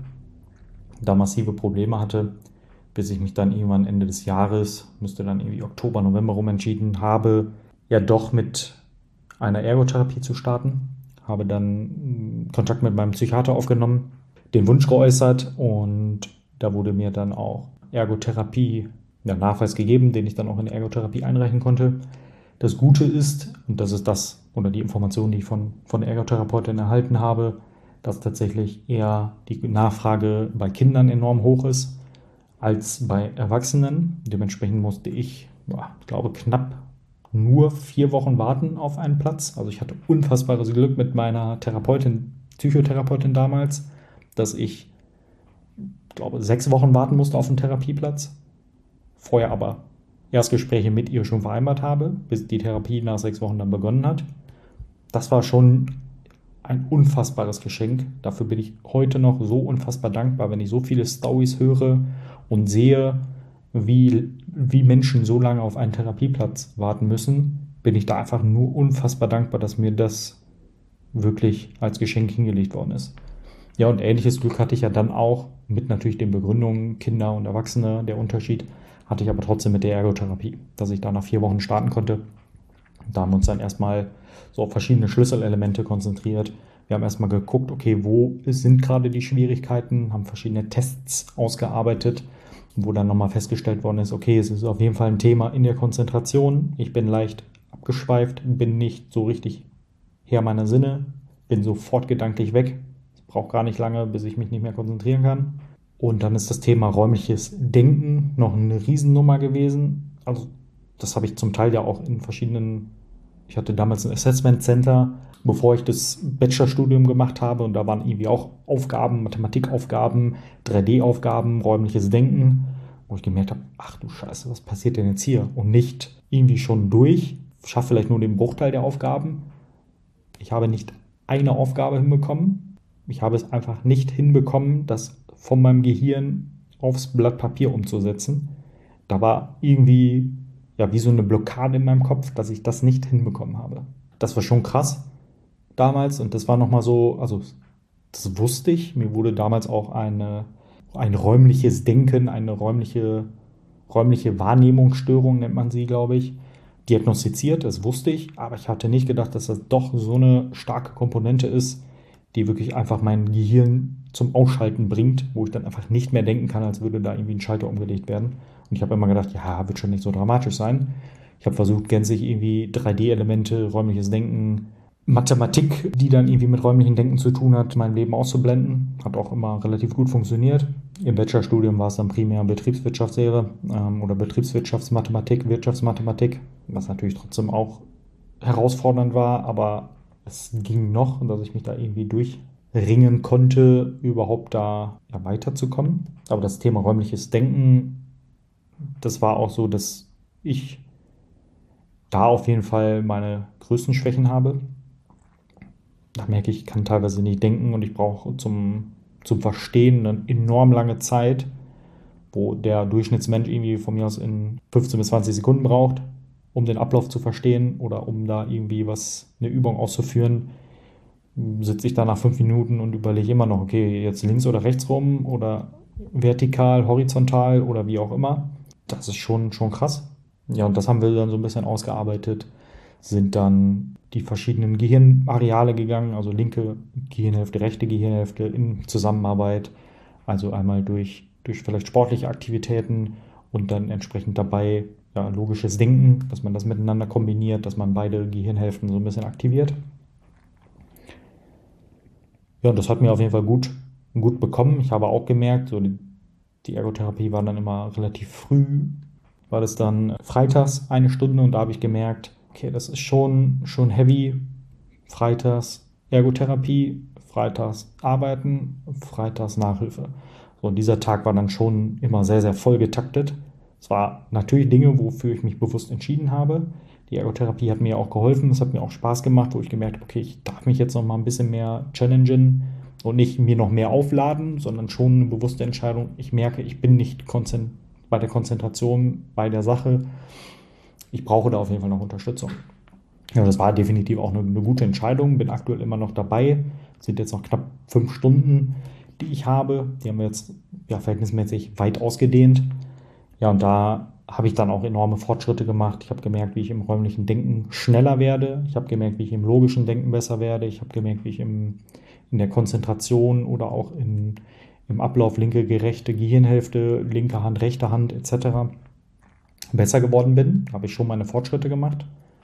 da massive Probleme hatte, bis ich mich dann irgendwann Ende des Jahres, müsste dann irgendwie Oktober, November rum entschieden habe, ja doch mit einer Ergotherapie zu starten. Habe dann Kontakt mit meinem Psychiater aufgenommen, den Wunsch geäußert und da wurde mir dann auch Ergotherapie, ja, Nachweis gegeben, den ich dann auch in der Ergotherapie einreichen konnte. Das Gute ist, und das ist das oder die Information, die ich von der Ergotherapeutin erhalten habe, dass tatsächlich eher die Nachfrage bei Kindern enorm hoch ist als bei Erwachsenen. Dementsprechend musste ich, ja, ich glaube, knapp nur 4 Wochen warten auf einen Platz. Also ich hatte unfassbares Glück mit meiner Therapeutin, Psychotherapeutin damals, dass ich glaube 6 Wochen warten musste auf einen Therapieplatz. Vorher aber Erstgespräche mit ihr schon vereinbart habe, bis die Therapie nach 6 Wochen dann begonnen hat. Das war schon ein unfassbares Geschenk. Dafür bin ich heute noch so unfassbar dankbar, wenn ich so viele Storys höre und sehe, wie Menschen so lange auf einen Therapieplatz warten müssen, bin ich da einfach nur unfassbar dankbar, dass mir das wirklich als Geschenk hingelegt worden ist. Ja, und ähnliches Glück hatte ich ja dann auch mit natürlich den Begründungen Kinder und Erwachsene. Der Unterschied hatte ich aber trotzdem mit der Ergotherapie, dass ich da nach 4 Wochen starten konnte. Da haben wir uns dann erstmal so auf verschiedene Schlüsselelemente konzentriert. Wir haben erstmal geguckt, okay, wo sind gerade die Schwierigkeiten, haben verschiedene Tests ausgearbeitet, wo dann nochmal festgestellt worden ist, okay, es ist auf jeden Fall ein Thema in der Konzentration. Ich bin leicht abgeschweift, bin nicht so richtig Herr meiner Sinne, bin sofort gedanklich weg. Es braucht gar nicht lange, bis ich mich nicht mehr konzentrieren kann. Und dann ist das Thema räumliches Denken noch eine Riesennummer gewesen. Also das habe ich zum Teil ja auch in verschiedenen, ich hatte damals ein Assessment Center, bevor ich das Bachelorstudium gemacht habe und da waren irgendwie auch Aufgaben, Mathematikaufgaben, 3D-Aufgaben, räumliches Denken, wo ich gemerkt habe, ach du Scheiße, was passiert denn jetzt hier? Und nicht irgendwie schon durch, schaffe vielleicht nur den Bruchteil der Aufgaben. Ich habe nicht eine Aufgabe hinbekommen. Ich habe es einfach nicht hinbekommen, das von meinem Gehirn aufs Blatt Papier umzusetzen. Da war irgendwie ja wie so eine Blockade in meinem Kopf, dass ich das nicht hinbekommen habe. Das war schon krass damals und das war nochmal so, also das wusste ich. Mir wurde damals auch eine ein räumliches Denken, eine räumliche Wahrnehmungsstörung nennt man sie, glaube ich, diagnostiziert. Das wusste ich, aber ich hatte nicht gedacht, dass das doch so eine starke Komponente ist, die wirklich einfach mein Gehirn zum Ausschalten bringt, wo ich dann einfach nicht mehr denken kann, als würde da irgendwie ein Schalter umgelegt werden. Und ich habe immer gedacht, ja, wird schon nicht so dramatisch sein. Ich habe versucht, gänzlich irgendwie 3D-Elemente, räumliches Denken, Mathematik, die dann irgendwie mit räumlichem Denken zu tun hat, mein Leben auszublenden. Hat auch immer relativ gut funktioniert. Im Bachelorstudium war es dann primär Betriebswirtschaftslehre oder Betriebswirtschaftsmathematik, Wirtschaftsmathematik, was natürlich trotzdem auch herausfordernd war, aber es ging noch, dass ich mich da irgendwie durchringen konnte, überhaupt da ja, weiterzukommen. Aber das Thema räumliches Denken, das war auch so, dass ich da auf jeden Fall meine größten Schwächen habe. Da merke ich, ich kann teilweise nicht denken und ich brauche zum Verstehen eine enorm lange Zeit, wo der Durchschnittsmensch irgendwie von mir aus in 15 bis 20 Sekunden braucht, um den Ablauf zu verstehen oder um da irgendwie eine Übung auszuführen, sitze ich da nach 5 Minuten und überlege immer noch, okay, jetzt links oder rechts rum oder vertikal, horizontal oder wie auch immer. Das ist schon krass. Ja, und das haben wir dann so ein bisschen ausgearbeitet, sind dann die verschiedenen Gehirnareale gegangen, also linke Gehirnhälfte, rechte Gehirnhälfte in Zusammenarbeit, also einmal durch vielleicht sportliche Aktivitäten und dann entsprechend dabei ja, logisches Denken, dass man das miteinander kombiniert, dass man beide Gehirnhälften so ein bisschen aktiviert. Ja, und das hat mir auf jeden Fall gut bekommen. Ich habe auch gemerkt, so die Ergotherapie war dann immer relativ früh, war das dann freitags 1 Stunde und da habe ich gemerkt, okay, das ist schon heavy. Freitags Ergotherapie, freitags Arbeiten, freitags Nachhilfe. So, und dieser Tag war dann schon immer sehr, sehr voll getaktet. Es war natürlich Dinge, wofür ich mich bewusst entschieden habe. Die Ergotherapie hat mir auch geholfen, es hat mir auch Spaß gemacht, wo ich gemerkt habe, okay, ich darf mich jetzt noch mal ein bisschen mehr challengen und nicht mir noch mehr aufladen, sondern schon eine bewusste Entscheidung. Ich merke, ich bin nicht bei der Konzentration, bei der Sache. Ich brauche da auf jeden Fall noch Unterstützung. Ja, das war definitiv auch eine gute Entscheidung. Bin aktuell immer noch dabei. Es sind jetzt noch knapp 5 Stunden, die ich habe. Die haben wir jetzt ja, verhältnismäßig weit ausgedehnt. Ja, und da habe ich dann auch enorme Fortschritte gemacht. Ich habe gemerkt, wie ich im räumlichen Denken schneller werde. Ich habe gemerkt, wie ich im logischen Denken besser werde. Ich habe gemerkt, wie ich in der Konzentration oder auch im Ablauf linke, gerechte Gehirnhälfte, linke Hand, rechte Hand etc. besser geworden bin. Da habe ich schon meine Fortschritte gemacht.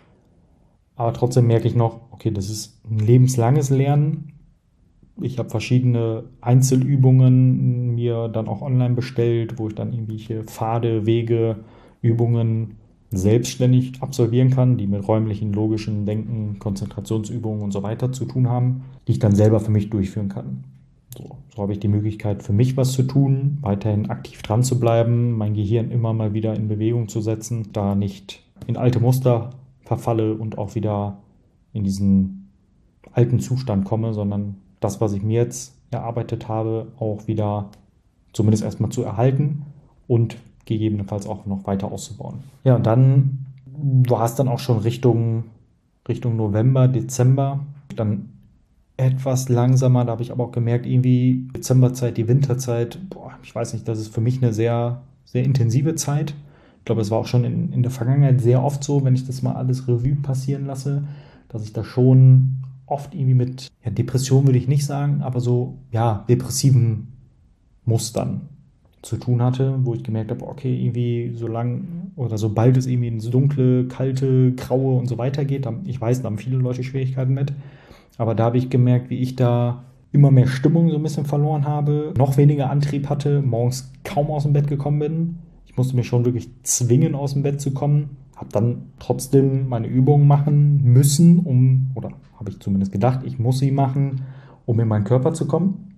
Aber trotzdem merke ich noch, okay, das ist ein lebenslanges Lernen. Ich habe verschiedene Einzelübungen mir dann auch online bestellt, wo ich dann irgendwelche Pfade, Wege, Übungen selbstständig absolvieren kann, die mit räumlichen, logischen Denken, Konzentrationsübungen und so weiter zu tun haben, die ich dann selber für mich durchführen kann. So habe ich die Möglichkeit, für mich was zu tun, weiterhin aktiv dran zu bleiben, mein Gehirn immer mal wieder in Bewegung zu setzen, da nicht in alte Muster verfalle und auch wieder in diesen alten Zustand komme, sondern das, was ich mir jetzt erarbeitet habe, auch wieder zumindest erstmal zu erhalten und gegebenenfalls auch noch weiter auszubauen. Ja, und dann war es dann auch schon Richtung November, Dezember, dann etwas langsamer, da habe ich aber auch gemerkt, irgendwie Dezemberzeit, die Winterzeit, boah, ich weiß nicht, das ist für mich eine sehr, sehr intensive Zeit. Ich glaube, es war auch schon in der Vergangenheit sehr oft so, wenn ich das mal alles Revue passieren lasse, dass ich da schon oft irgendwie mit ja, Depression würde ich nicht sagen, aber so ja, depressiven Mustern zu tun hatte, wo ich gemerkt habe, okay, irgendwie so lang oder sobald es irgendwie ins Dunkle, Kalte, Graue und so weiter geht, ich weiß, da haben viele Leute Schwierigkeiten mit, aber da habe ich gemerkt, wie ich da immer mehr Stimmung so ein bisschen verloren habe, noch weniger Antrieb hatte, morgens kaum aus dem Bett gekommen bin. Ich musste mich schon wirklich zwingen, aus dem Bett zu kommen. Habe dann trotzdem meine Übungen machen müssen, oder habe ich zumindest gedacht, ich muss sie machen, um in meinen Körper zu kommen,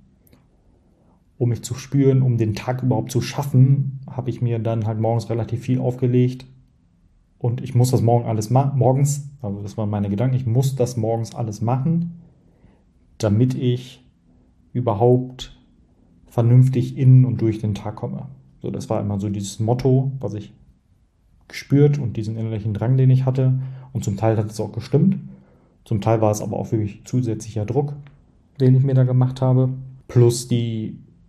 um mich zu spüren, um den Tag überhaupt zu schaffen, habe ich mir dann halt morgens relativ viel aufgelegt. Und ich muss das morgens, also das waren meine Gedanken, ich muss das morgens alles machen, damit ich überhaupt vernünftig in und durch den Tag komme. So, das war immer so dieses Motto, was ich gespürt und diesen innerlichen Drang, den ich hatte. Und zum Teil hat es auch gestimmt. Zum Teil war es aber auch wirklich zusätzlicher Druck, den ich mir da gemacht habe. Plus die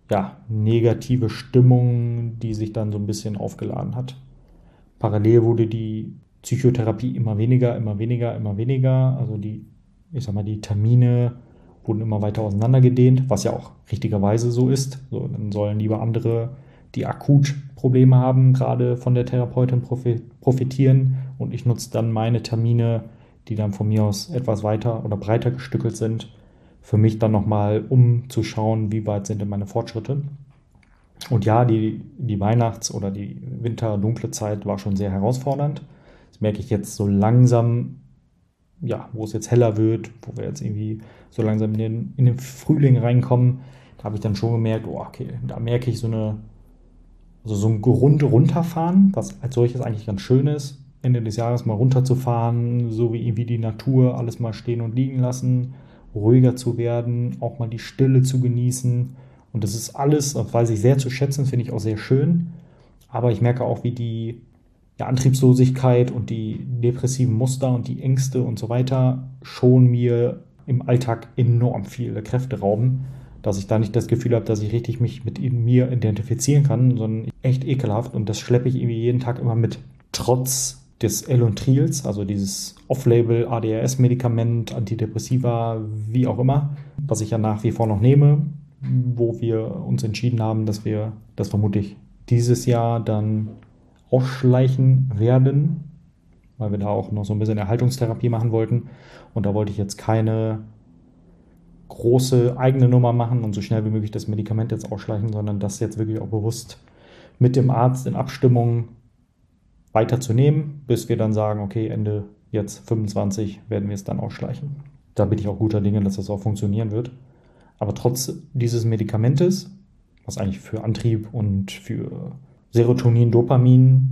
ja, negative Stimmung, die sich dann so ein bisschen aufgeladen hat. Parallel wurde die Psychotherapie immer weniger, immer weniger, immer weniger. Also ich sag mal, die Termine wurden immer weiter auseinandergedehnt, was ja auch richtigerweise so ist. So, dann sollen lieber andere, die akut Probleme haben, gerade von der Therapeutin profitieren. Und ich nutze dann meine Termine, die dann von mir aus etwas weiter oder breiter gestückelt sind, für mich dann nochmal, um zu schauen, wie weit sind denn meine Fortschritte. Und ja, die Weihnachts- oder die Winter-dunkle Zeit war schon sehr herausfordernd. Das merke ich jetzt so langsam, ja, wo es jetzt heller wird, wo wir jetzt irgendwie so langsam in den Frühling reinkommen. Da habe ich dann schon gemerkt, oh, okay, da merke ich also so ein Runterfahren, was als solches eigentlich ganz schön ist. Ende des Jahres mal runterzufahren, so wie irgendwie die Natur, alles mal stehen und liegen lassen, ruhiger zu werden, auch mal die Stille zu genießen. Und das ist alles, das weiß ich sehr zu schätzen, finde ich auch sehr schön. Aber ich merke auch, wie die Antriebslosigkeit und die depressiven Muster und die Ängste und so weiter schon mir im Alltag enorm viele Kräfte rauben, dass ich da nicht das Gefühl habe, dass ich richtig mich mit mir identifizieren kann, sondern echt ekelhaft und das schleppe ich irgendwie jeden Tag immer mit. Trotz des Elontrils, also dieses Off-Label ADHS-Medikament, Antidepressiva, wie auch immer, was ich ja nach wie vor noch nehme, wo wir uns entschieden haben, dass wir das vermutlich dieses Jahr dann ausschleichen werden, weil wir da auch noch so ein bisschen Erhaltungstherapie machen wollten. Und da wollte ich jetzt keine große eigene Nummer machen und so schnell wie möglich das Medikament jetzt ausschleichen, sondern das jetzt wirklich auch bewusst mit dem Arzt in Abstimmung weiterzunehmen, bis wir dann sagen, okay, Ende jetzt 25 werden wir es dann ausschleichen. Da bin ich auch guter Dinge, dass das auch funktionieren wird. Aber trotz dieses Medikamentes, was eigentlich für Antrieb und für Serotonin, Dopamin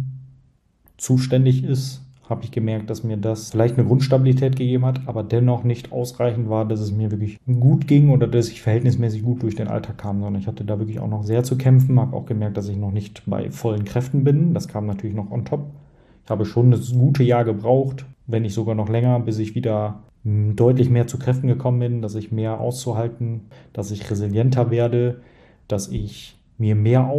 zuständig ist, habe ich gemerkt, dass mir das vielleicht eine Grundstabilität gegeben hat, aber dennoch nicht ausreichend war, dass es mir wirklich gut ging oder dass ich verhältnismäßig gut durch den Alltag kam, sondern ich hatte da wirklich auch noch sehr zu kämpfen, habe auch gemerkt, dass ich noch nicht bei vollen Kräften bin. Das kam natürlich noch on top. Ich habe schon ein gutes Jahr gebraucht, wenn nicht sogar noch länger, bis ich wieder deutlich mehr zu Kräften gekommen bin, dass ich mehr auszuhalten, dass ich resilienter werde, dass ich mir mehr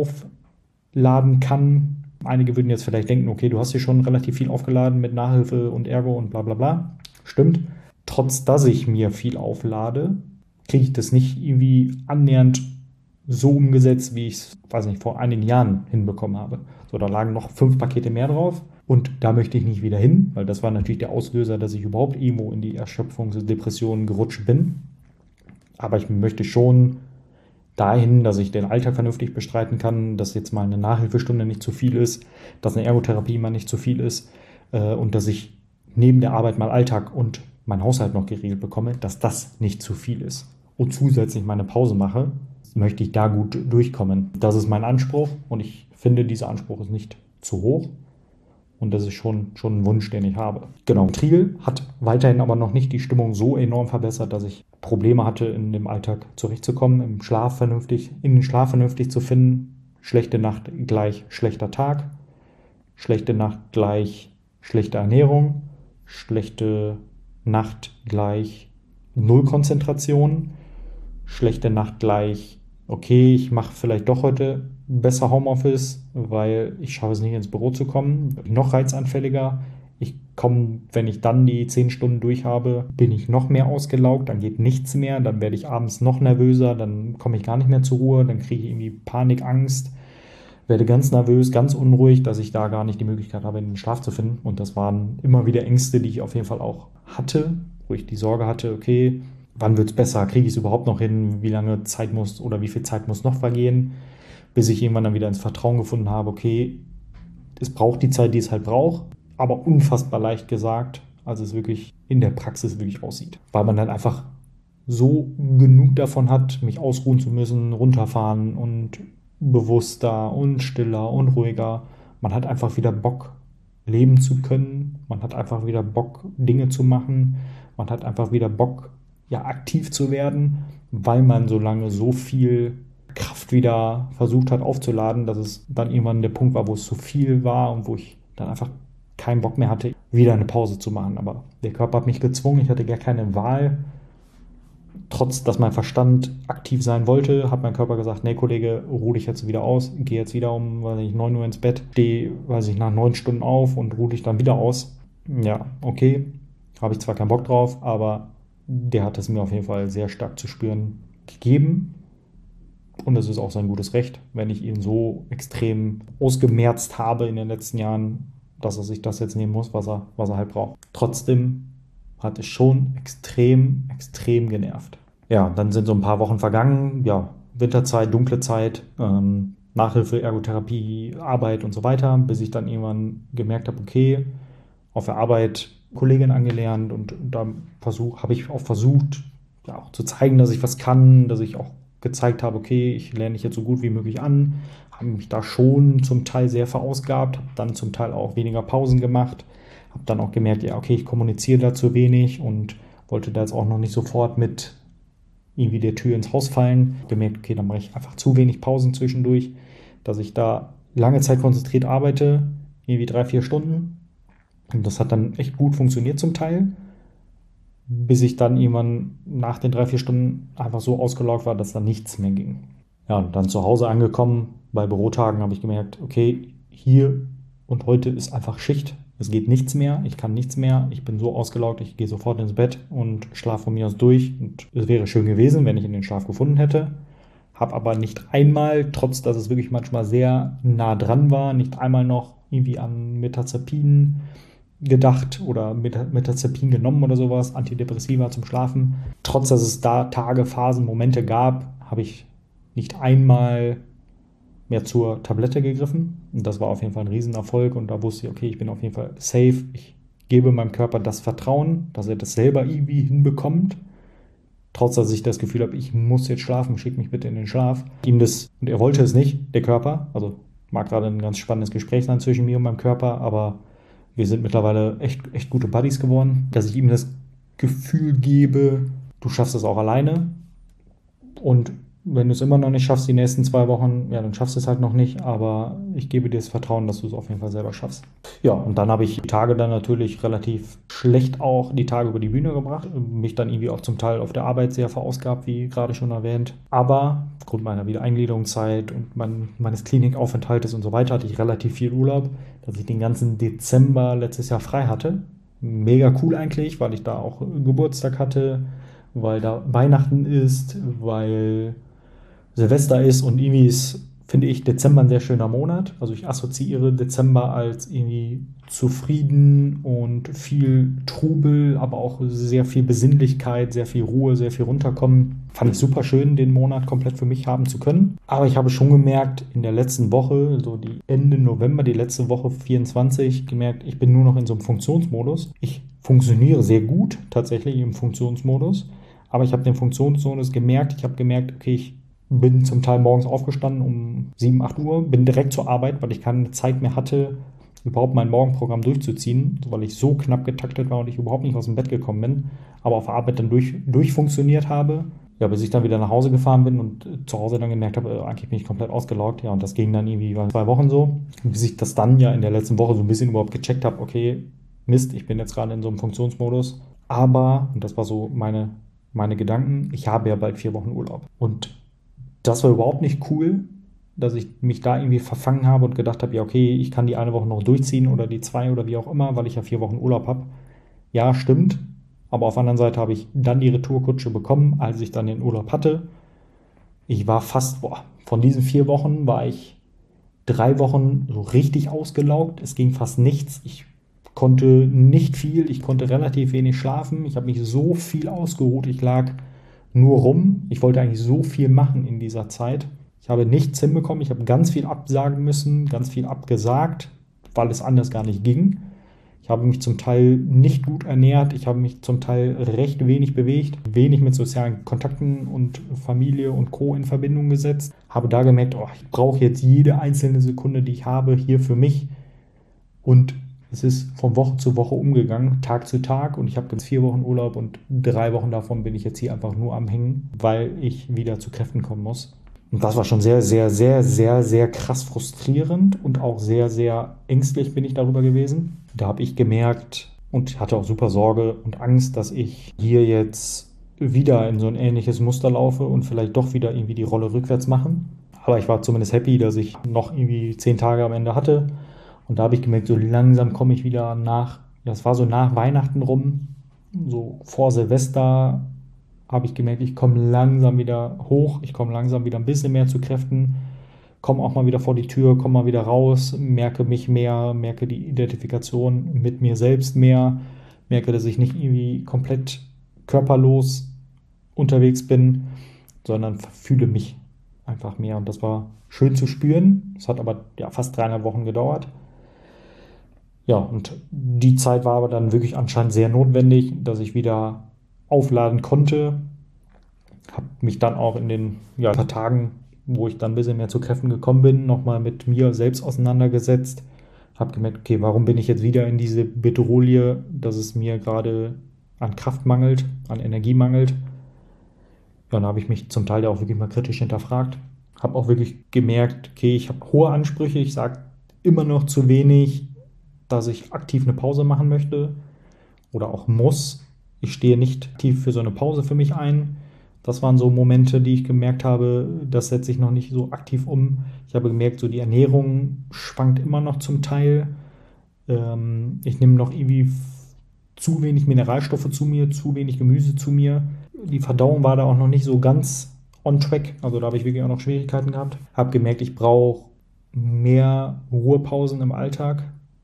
aufladen kann. Einige würden jetzt vielleicht denken, okay, du hast hier schon relativ viel aufgeladen mit Nachhilfe und Ergo und bla bla bla. Stimmt. Trotz dass ich mir viel auflade, kriege ich das nicht irgendwie annähernd so umgesetzt, wie ich es, weiß nicht, vor einigen Jahren hinbekommen habe. So, da lagen noch 5 Pakete mehr drauf und da möchte ich nicht wieder hin, weil das war natürlich der Auslöser, dass ich überhaupt irgendwo in die Erschöpfungsdepression gerutscht bin. Aber ich möchte schon dahin, dass ich den Alltag vernünftig bestreiten kann, dass jetzt mal eine Nachhilfestunde nicht zu viel ist, dass eine Ergotherapie mal nicht zu viel ist und dass ich neben der Arbeit mal Alltag und meinen Haushalt noch geregelt bekomme, dass das nicht zu viel ist. Und zusätzlich meine Pause mache, möchte ich da gut durchkommen. Das ist mein Anspruch und ich finde, dieser Anspruch ist nicht zu hoch. Und das ist schon ein Wunsch, den ich habe. Genau, Triel hat weiterhin aber noch nicht die Stimmung so enorm verbessert, dass ich Probleme hatte, in dem Alltag zurechtzukommen, in den Schlaf vernünftig zu finden. Schlechte Nacht gleich schlechter Tag. Schlechte Nacht gleich schlechte Ernährung. Schlechte Nacht gleich Null Konzentration. Schlechte Nacht gleich, okay, ich mache vielleicht doch heute besser Homeoffice, weil ich schaffe es nicht ins Büro zu kommen. Noch reizanfälliger. Ich komme, wenn ich dann die 10 Stunden durch habe, bin ich noch mehr ausgelaugt, dann geht nichts mehr, dann werde ich abends noch nervöser, dann komme ich gar nicht mehr zur Ruhe, dann kriege ich irgendwie Panik, Angst, werde ganz nervös, ganz unruhig, dass ich da gar nicht die Möglichkeit habe, in den Schlaf zu finden. Und das waren immer wieder Ängste, die ich auf jeden Fall auch hatte, wo ich die Sorge hatte, okay, wann wird es besser? Kriege ich es überhaupt noch hin? Wie lange Zeit muss oder wie viel Zeit muss noch vergehen, bis ich irgendwann dann wieder ins Vertrauen gefunden habe, okay, es braucht die Zeit, die es halt braucht, aber unfassbar leicht gesagt, als es wirklich in der Praxis wirklich aussieht. Weil man dann einfach so genug davon hat, mich ausruhen zu müssen, runterfahren und bewusster und stiller und ruhiger. Man hat einfach wieder Bock, leben zu können. Man hat einfach wieder Bock, Dinge zu machen. Man hat einfach wieder Bock, ja, aktiv zu werden, weil man so lange so viel Kraft wieder versucht hat aufzuladen, dass es dann irgendwann der Punkt war, wo es zu viel war und wo ich dann einfach keinen Bock mehr hatte, wieder eine Pause zu machen. Aber der Körper hat mich gezwungen, ich hatte gar keine Wahl. Trotz, dass mein Verstand aktiv sein wollte, hat mein Körper gesagt, nee Kollege, ruh dich jetzt wieder aus, geh jetzt wieder um, weiß ich, 9 Uhr ins Bett, steh, weiß ich, nach 9 Stunden auf und ruh dich dann wieder aus. Ja, okay, habe ich zwar keinen Bock drauf, aber der hat es mir auf jeden Fall sehr stark zu spüren gegeben. Und es ist auch sein gutes Recht, wenn ich ihn so extrem ausgemerzt habe in den letzten Jahren, dass er sich das jetzt nehmen muss, was er halt braucht. Trotzdem hat es schon extrem genervt. Ja, dann sind so ein paar Wochen vergangen, ja, Winterzeit, dunkle Zeit, Nachhilfe, Ergotherapie, Arbeit und so weiter, bis ich dann irgendwann gemerkt habe, okay, auf der Arbeit Kollegin angelernt und da habe ich auch versucht, ja, auch zu zeigen, dass ich was kann, dass ich auch gezeigt habe, okay, ich lerne dich jetzt so gut wie möglich an, habe mich da schon zum Teil sehr verausgabt, habe dann zum Teil auch weniger Pausen gemacht, habe dann auch gemerkt, ja, okay, ich kommuniziere da zu wenig und wollte da jetzt auch noch nicht sofort mit irgendwie der Tür ins Haus fallen. Gemerkt, okay, dann mache ich einfach zu wenig Pausen zwischendurch, dass ich da lange Zeit konzentriert arbeite, irgendwie 3, 4 Stunden. Und das hat dann echt gut funktioniert zum Teil, bis ich dann irgendwann nach den 3, 4 Stunden einfach so ausgelaugt war, dass da nichts mehr ging. Ja, und dann zu Hause angekommen, bei Bürotagen habe ich gemerkt, okay, hier und heute ist einfach Schicht. Es geht nichts mehr, ich kann nichts mehr, ich bin so ausgelaugt, ich gehe sofort ins Bett und schlafe von mir aus durch. Und es wäre schön gewesen, wenn ich in den Schlaf gefunden hätte. Habe aber nicht einmal, trotz dass es wirklich manchmal sehr nah dran war, nicht einmal noch irgendwie an Mirtazapin gedacht oder Mirtazapin genommen oder sowas, Antidepressiva zum Schlafen. Trotz dass es da Tage, Phasen, Momente gab, habe ich nicht einmal mehr zur Tablette gegriffen. Und das war auf jeden Fall ein Riesenerfolg. Und da wusste ich, okay, ich bin auf jeden Fall safe. Ich gebe meinem Körper das Vertrauen, dass er das selber irgendwie hinbekommt. Trotz dass ich das Gefühl habe, ich muss jetzt schlafen, schick mich bitte in den Schlaf. Und er wollte es nicht, der Körper. Also mag gerade ein ganz spannendes Gespräch sein zwischen mir und meinem Körper, aber wir sind mittlerweile echt gute Buddies geworden, dass ich ihm das Gefühl gebe, du schaffst es auch alleine. Und wenn du es immer noch nicht schaffst, die nächsten 2 Wochen, ja, dann schaffst du es halt noch nicht, aber ich gebe dir das Vertrauen, dass du es auf jeden Fall selber schaffst. Ja, und dann habe ich die Tage dann natürlich relativ schlecht auch die Tage über die Bühne gebracht, mich dann irgendwie auch zum Teil auf der Arbeit sehr verausgabt, wie gerade schon erwähnt. Aber aufgrund meiner Wiedereingliederungszeit und meines Klinikaufenthaltes und so weiter hatte ich relativ viel Urlaub, dass ich den ganzen Dezember letztes Jahr frei hatte. Mega cool eigentlich, weil ich da auch Geburtstag hatte, weil da Weihnachten ist, weil Silvester ist und irgendwie ist, finde ich, Dezember ein sehr schöner Monat. Also ich assoziiere Dezember als irgendwie zufrieden und viel Trubel, aber auch sehr viel Besinnlichkeit, sehr viel Ruhe, sehr viel runterkommen. Fand ich super schön, den Monat komplett für mich haben zu können. Aber ich habe schon gemerkt, in der letzten Woche, so die Ende November, die letzte Woche 24, gemerkt, ich bin nur noch in so einem Funktionsmodus. Ich funktioniere sehr gut tatsächlich im Funktionsmodus, aber ich habe den Funktionsmodus gemerkt. Ich habe gemerkt, okay, ich bin zum Teil morgens aufgestanden um 7, 8 Uhr, bin direkt zur Arbeit, weil ich keine Zeit mehr hatte, überhaupt mein Morgenprogramm durchzuziehen, weil ich so knapp getaktet war und ich überhaupt nicht aus dem Bett gekommen bin, aber auf der Arbeit dann durchfunktioniert habe. Ja, bis ich dann wieder nach Hause gefahren bin und zu Hause dann gemerkt habe, eigentlich bin ich komplett ausgelaugt. Ja, und das ging dann irgendwie 2 Wochen so, bis ich das dann ja in der letzten Woche so ein bisschen überhaupt gecheckt habe, okay, Mist, ich bin jetzt gerade in so einem Funktionsmodus. Aber, und das war so meine Gedanken, ich habe ja bald 4 Wochen Urlaub. Und das war überhaupt nicht cool, dass ich mich da irgendwie verfangen habe und gedacht habe, ja okay, ich kann die eine Woche noch durchziehen oder die 2 oder wie auch immer, weil ich ja 4 Wochen Urlaub habe. Ja, stimmt. Aber auf der anderen Seite habe ich dann die Retourkutsche bekommen, als ich dann den Urlaub hatte. Ich war fast, von diesen 4 Wochen war ich 3 Wochen so richtig ausgelaugt. Es ging fast nichts. Ich konnte nicht viel, ich konnte relativ wenig schlafen. Ich habe mich so viel ausgeruht. Ich lag nur rum. Ich wollte eigentlich so viel machen in dieser Zeit. Ich habe nichts hinbekommen. Ich habe ganz viel absagen müssen, ganz viel abgesagt, weil es anders gar nicht ging. Ich habe mich zum Teil nicht gut ernährt. Ich habe mich zum Teil recht wenig bewegt, wenig mit sozialen Kontakten und Familie und Co. in Verbindung gesetzt. Habe da gemerkt, ich brauche jetzt jede einzelne Sekunde, die ich habe, hier für mich. Und es ist von Woche zu Woche umgegangen, Tag zu Tag. Und ich habe jetzt 4 Wochen Urlaub und 3 Wochen davon bin ich jetzt hier einfach nur am Hängen, weil ich wieder zu Kräften kommen muss. Und das war schon sehr krass frustrierend und auch sehr ängstlich bin ich darüber gewesen. Da habe ich gemerkt und hatte auch super Sorge und Angst, dass ich hier jetzt wieder in so ein ähnliches Muster laufe und vielleicht doch wieder irgendwie die Rolle rückwärts machen. Aber ich war zumindest happy, dass ich noch irgendwie 10 Tage am Ende hatte. Und da habe ich gemerkt, so langsam komme ich wieder nach, ja, es war so nach Weihnachten rum, so vor Silvester habe ich gemerkt, ich komme langsam wieder hoch, ich komme langsam wieder ein bisschen mehr zu Kräften, komme auch mal wieder vor die Tür, komme mal wieder raus, merke mich mehr, merke die Identifikation mit mir selbst mehr, merke, dass ich nicht irgendwie komplett körperlos unterwegs bin, sondern fühle mich einfach mehr. Und das war schön zu spüren. Es hat aber ja, fast 3,5 Wochen gedauert. Ja, und die Zeit war aber dann wirklich anscheinend sehr notwendig, dass ich wieder aufladen konnte. Habe mich dann auch in den ja, paar Tagen, wo ich dann ein bisschen mehr zu Kräften gekommen bin, nochmal mit mir selbst auseinandergesetzt. Habe gemerkt, okay, warum bin ich jetzt wieder in diese Bedrohung, dass es mir gerade an Kraft mangelt, an Energie mangelt. Ja, dann habe ich mich zum Teil ja auch wirklich mal kritisch hinterfragt. Habe auch wirklich gemerkt, okay, ich habe hohe Ansprüche, ich sage immer noch zu wenig, dass ich aktiv eine Pause machen möchte oder auch muss. Ich stehe nicht aktiv für so eine Pause für mich ein. Das waren so Momente, die ich gemerkt habe, das setze ich noch nicht so aktiv um. Ich habe gemerkt, so die Ernährung schwankt immer noch zum Teil. Ich nehme noch irgendwie zu wenig Mineralstoffe zu mir, zu wenig Gemüse zu mir. Die Verdauung war da auch noch nicht so ganz on track. Also da habe ich wirklich auch noch Schwierigkeiten gehabt. Habe gemerkt, ich brauche mehr Ruhepausen im Alltag.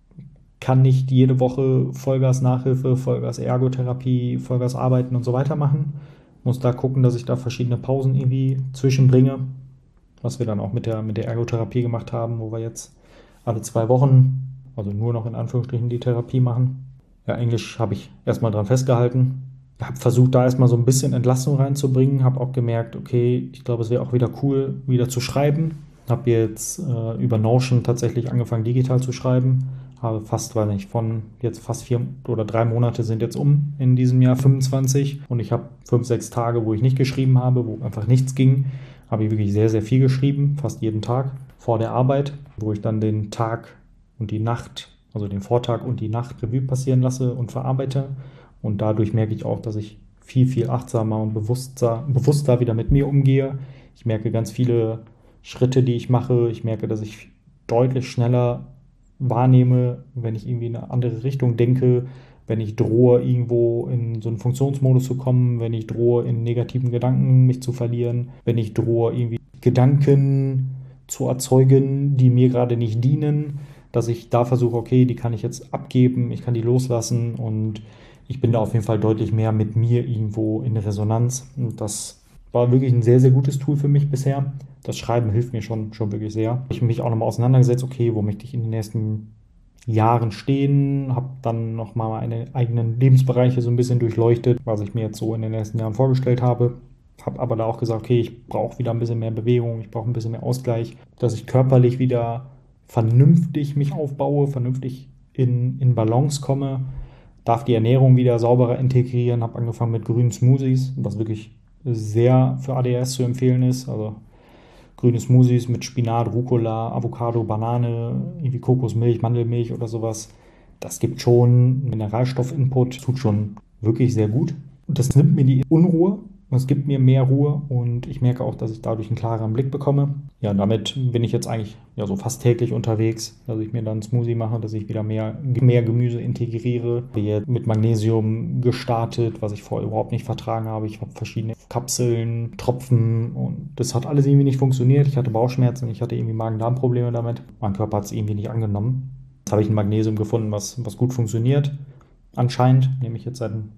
Kann nicht jede Woche Vollgas Nachhilfe, Vollgas Ergotherapie, Vollgas Arbeiten und so weiter machen. Muss da gucken, dass ich da verschiedene Pausen irgendwie zwischenbringe. Was wir dann auch mit der Ergotherapie gemacht haben, wo wir jetzt alle 2 Wochen, also nur noch in Anführungsstrichen, die Therapie machen. Ja, Englisch habe ich erstmal dran festgehalten. Habe versucht, da erstmal so ein bisschen Entlastung reinzubringen. Habe auch gemerkt, okay, ich glaube, es wäre auch wieder cool, wieder zu schreiben. Habe jetzt über Notion tatsächlich angefangen, digital zu schreiben. Habe fast, weiß nicht, von jetzt fast 4 oder 3 Monate sind jetzt in diesem Jahr 25. Und ich habe 5, 6 Tage, wo ich nicht geschrieben habe, wo einfach nichts ging. Habe ich wirklich sehr, sehr viel geschrieben, fast jeden Tag vor der Arbeit, wo ich dann den Tag und die Nacht, also den Vortag und die Nacht Revue passieren lasse und verarbeite. Und dadurch merke ich auch, dass ich viel, viel achtsamer und bewusster wieder mit mir umgehe. Ich merke ganz viele Schritte, die ich mache. Ich merke, dass ich deutlich schneller wahrnehme, wenn ich irgendwie in eine andere Richtung denke, wenn ich drohe, irgendwo in so einen Funktionsmodus zu kommen, wenn ich drohe, in negativen Gedanken mich zu verlieren, wenn ich drohe, irgendwie Gedanken zu erzeugen, die mir gerade nicht dienen, dass ich da versuche, okay, die kann ich jetzt abgeben, ich kann die loslassen und ich bin da auf jeden Fall deutlich mehr mit mir irgendwo in Resonanz. Und das war wirklich ein sehr, sehr gutes Tool für mich bisher. Das Schreiben hilft mir schon wirklich sehr. Ich habe mich auch nochmal auseinandergesetzt, okay, wo möchte ich in den nächsten Jahren stehen, habe dann nochmal meine eigenen Lebensbereiche so ein bisschen durchleuchtet, was ich mir jetzt so in den nächsten Jahren vorgestellt habe. Habe aber da auch gesagt, okay, ich brauche wieder ein bisschen mehr Bewegung, ich brauche ein bisschen mehr Ausgleich, dass ich körperlich wieder vernünftig mich aufbaue, vernünftig in Balance komme, darf die Ernährung wieder sauberer integrieren, habe angefangen mit grünen Smoothies, was wirklich sehr für ADHS zu empfehlen ist. Also grüne Smoothies mit Spinat, Rucola, Avocado, Banane, irgendwie Kokosmilch, Mandelmilch oder sowas. Das gibt schon Mineralstoffinput, tut schon wirklich sehr gut. Und das nimmt mir die Unruhe, es gibt mir mehr Ruhe und ich merke auch, dass ich dadurch einen klareren Blick bekomme. Ja, damit bin ich jetzt eigentlich ja so fast täglich unterwegs, dass ich mir dann einen Smoothie mache, dass ich wieder mehr Gemüse integriere. Ich bin jetzt mit Magnesium gestartet, was ich vorher überhaupt nicht vertragen habe. Ich habe verschiedene Kapseln, Tropfen und das hat alles irgendwie nicht funktioniert. Ich hatte Bauchschmerzen, ich hatte irgendwie Magen-Darm-Probleme damit. Mein Körper hat es irgendwie nicht angenommen. Jetzt habe ich ein Magnesium gefunden, was gut funktioniert. Anscheinend nehme ich jetzt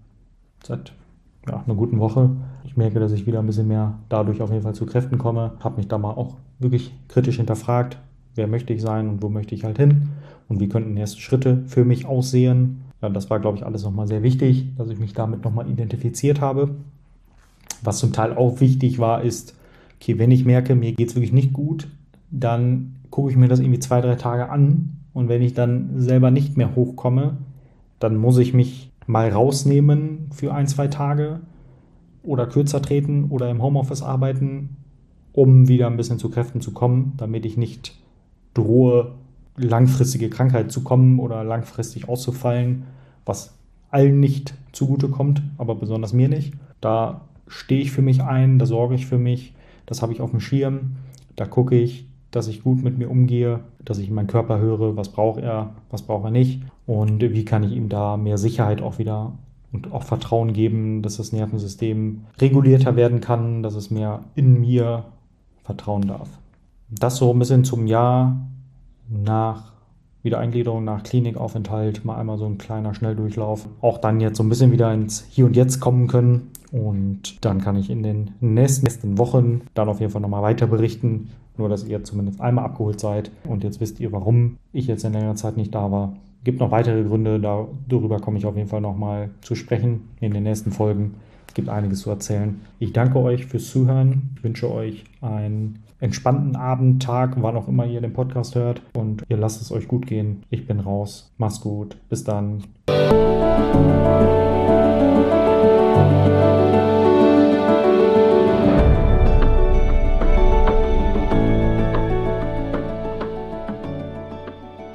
seit ja, einer guten Woche. Ich merke, dass ich wieder ein bisschen mehr dadurch auf jeden Fall zu Kräften komme. Habe mich da mal auch wirklich kritisch hinterfragt, wer möchte ich sein und wo möchte ich halt hin und wie könnten erste Schritte für mich aussehen. Ja, das war, glaube ich, alles nochmal sehr wichtig, dass ich mich damit nochmal identifiziert habe. Was zum Teil auch wichtig war, ist, okay, wenn ich merke, mir geht es wirklich nicht gut, dann gucke ich mir das irgendwie 2, 3 Tage an und wenn ich dann selber nicht mehr hochkomme, dann muss ich mich mal rausnehmen für 1, 2 Tage oder kürzer treten oder im Homeoffice arbeiten, um wieder ein bisschen zu Kräften zu kommen, damit ich nicht drohe, langfristige Krankheit zu kommen oder langfristig auszufallen, was allen nicht zugutekommt, aber besonders mir nicht. Da stehe ich für mich ein, da sorge ich für mich, das habe ich auf dem Schirm. Da gucke ich, dass ich gut mit mir umgehe, dass ich in meinen Körper höre, was braucht er nicht und wie kann ich ihm da mehr Sicherheit auch wieder und auch Vertrauen geben, dass das Nervensystem regulierter werden kann, dass es mehr in mir vertrauen darf. Das so ein bisschen zum Jahr nach Wiedereingliederung, nach Klinikaufenthalt, mal einmal so ein kleiner Schnelldurchlauf. Auch dann jetzt so ein bisschen wieder ins Hier und Jetzt kommen können. Und dann kann ich in den nächsten Wochen dann auf jeden Fall nochmal weiter berichten. Nur, dass ihr zumindest einmal abgeholt seid. Und jetzt wisst ihr, warum ich jetzt in längerer Zeit nicht da war. Gibt noch weitere Gründe, darüber komme ich auf jeden Fall nochmal zu sprechen in den nächsten Folgen. Es gibt einiges zu erzählen. Ich danke euch fürs Zuhören. Ich wünsche euch einen entspannten Abend, Tag, wann auch immer ihr den Podcast hört. Und ihr lasst es euch gut gehen. Ich bin raus. Macht's gut. Bis dann.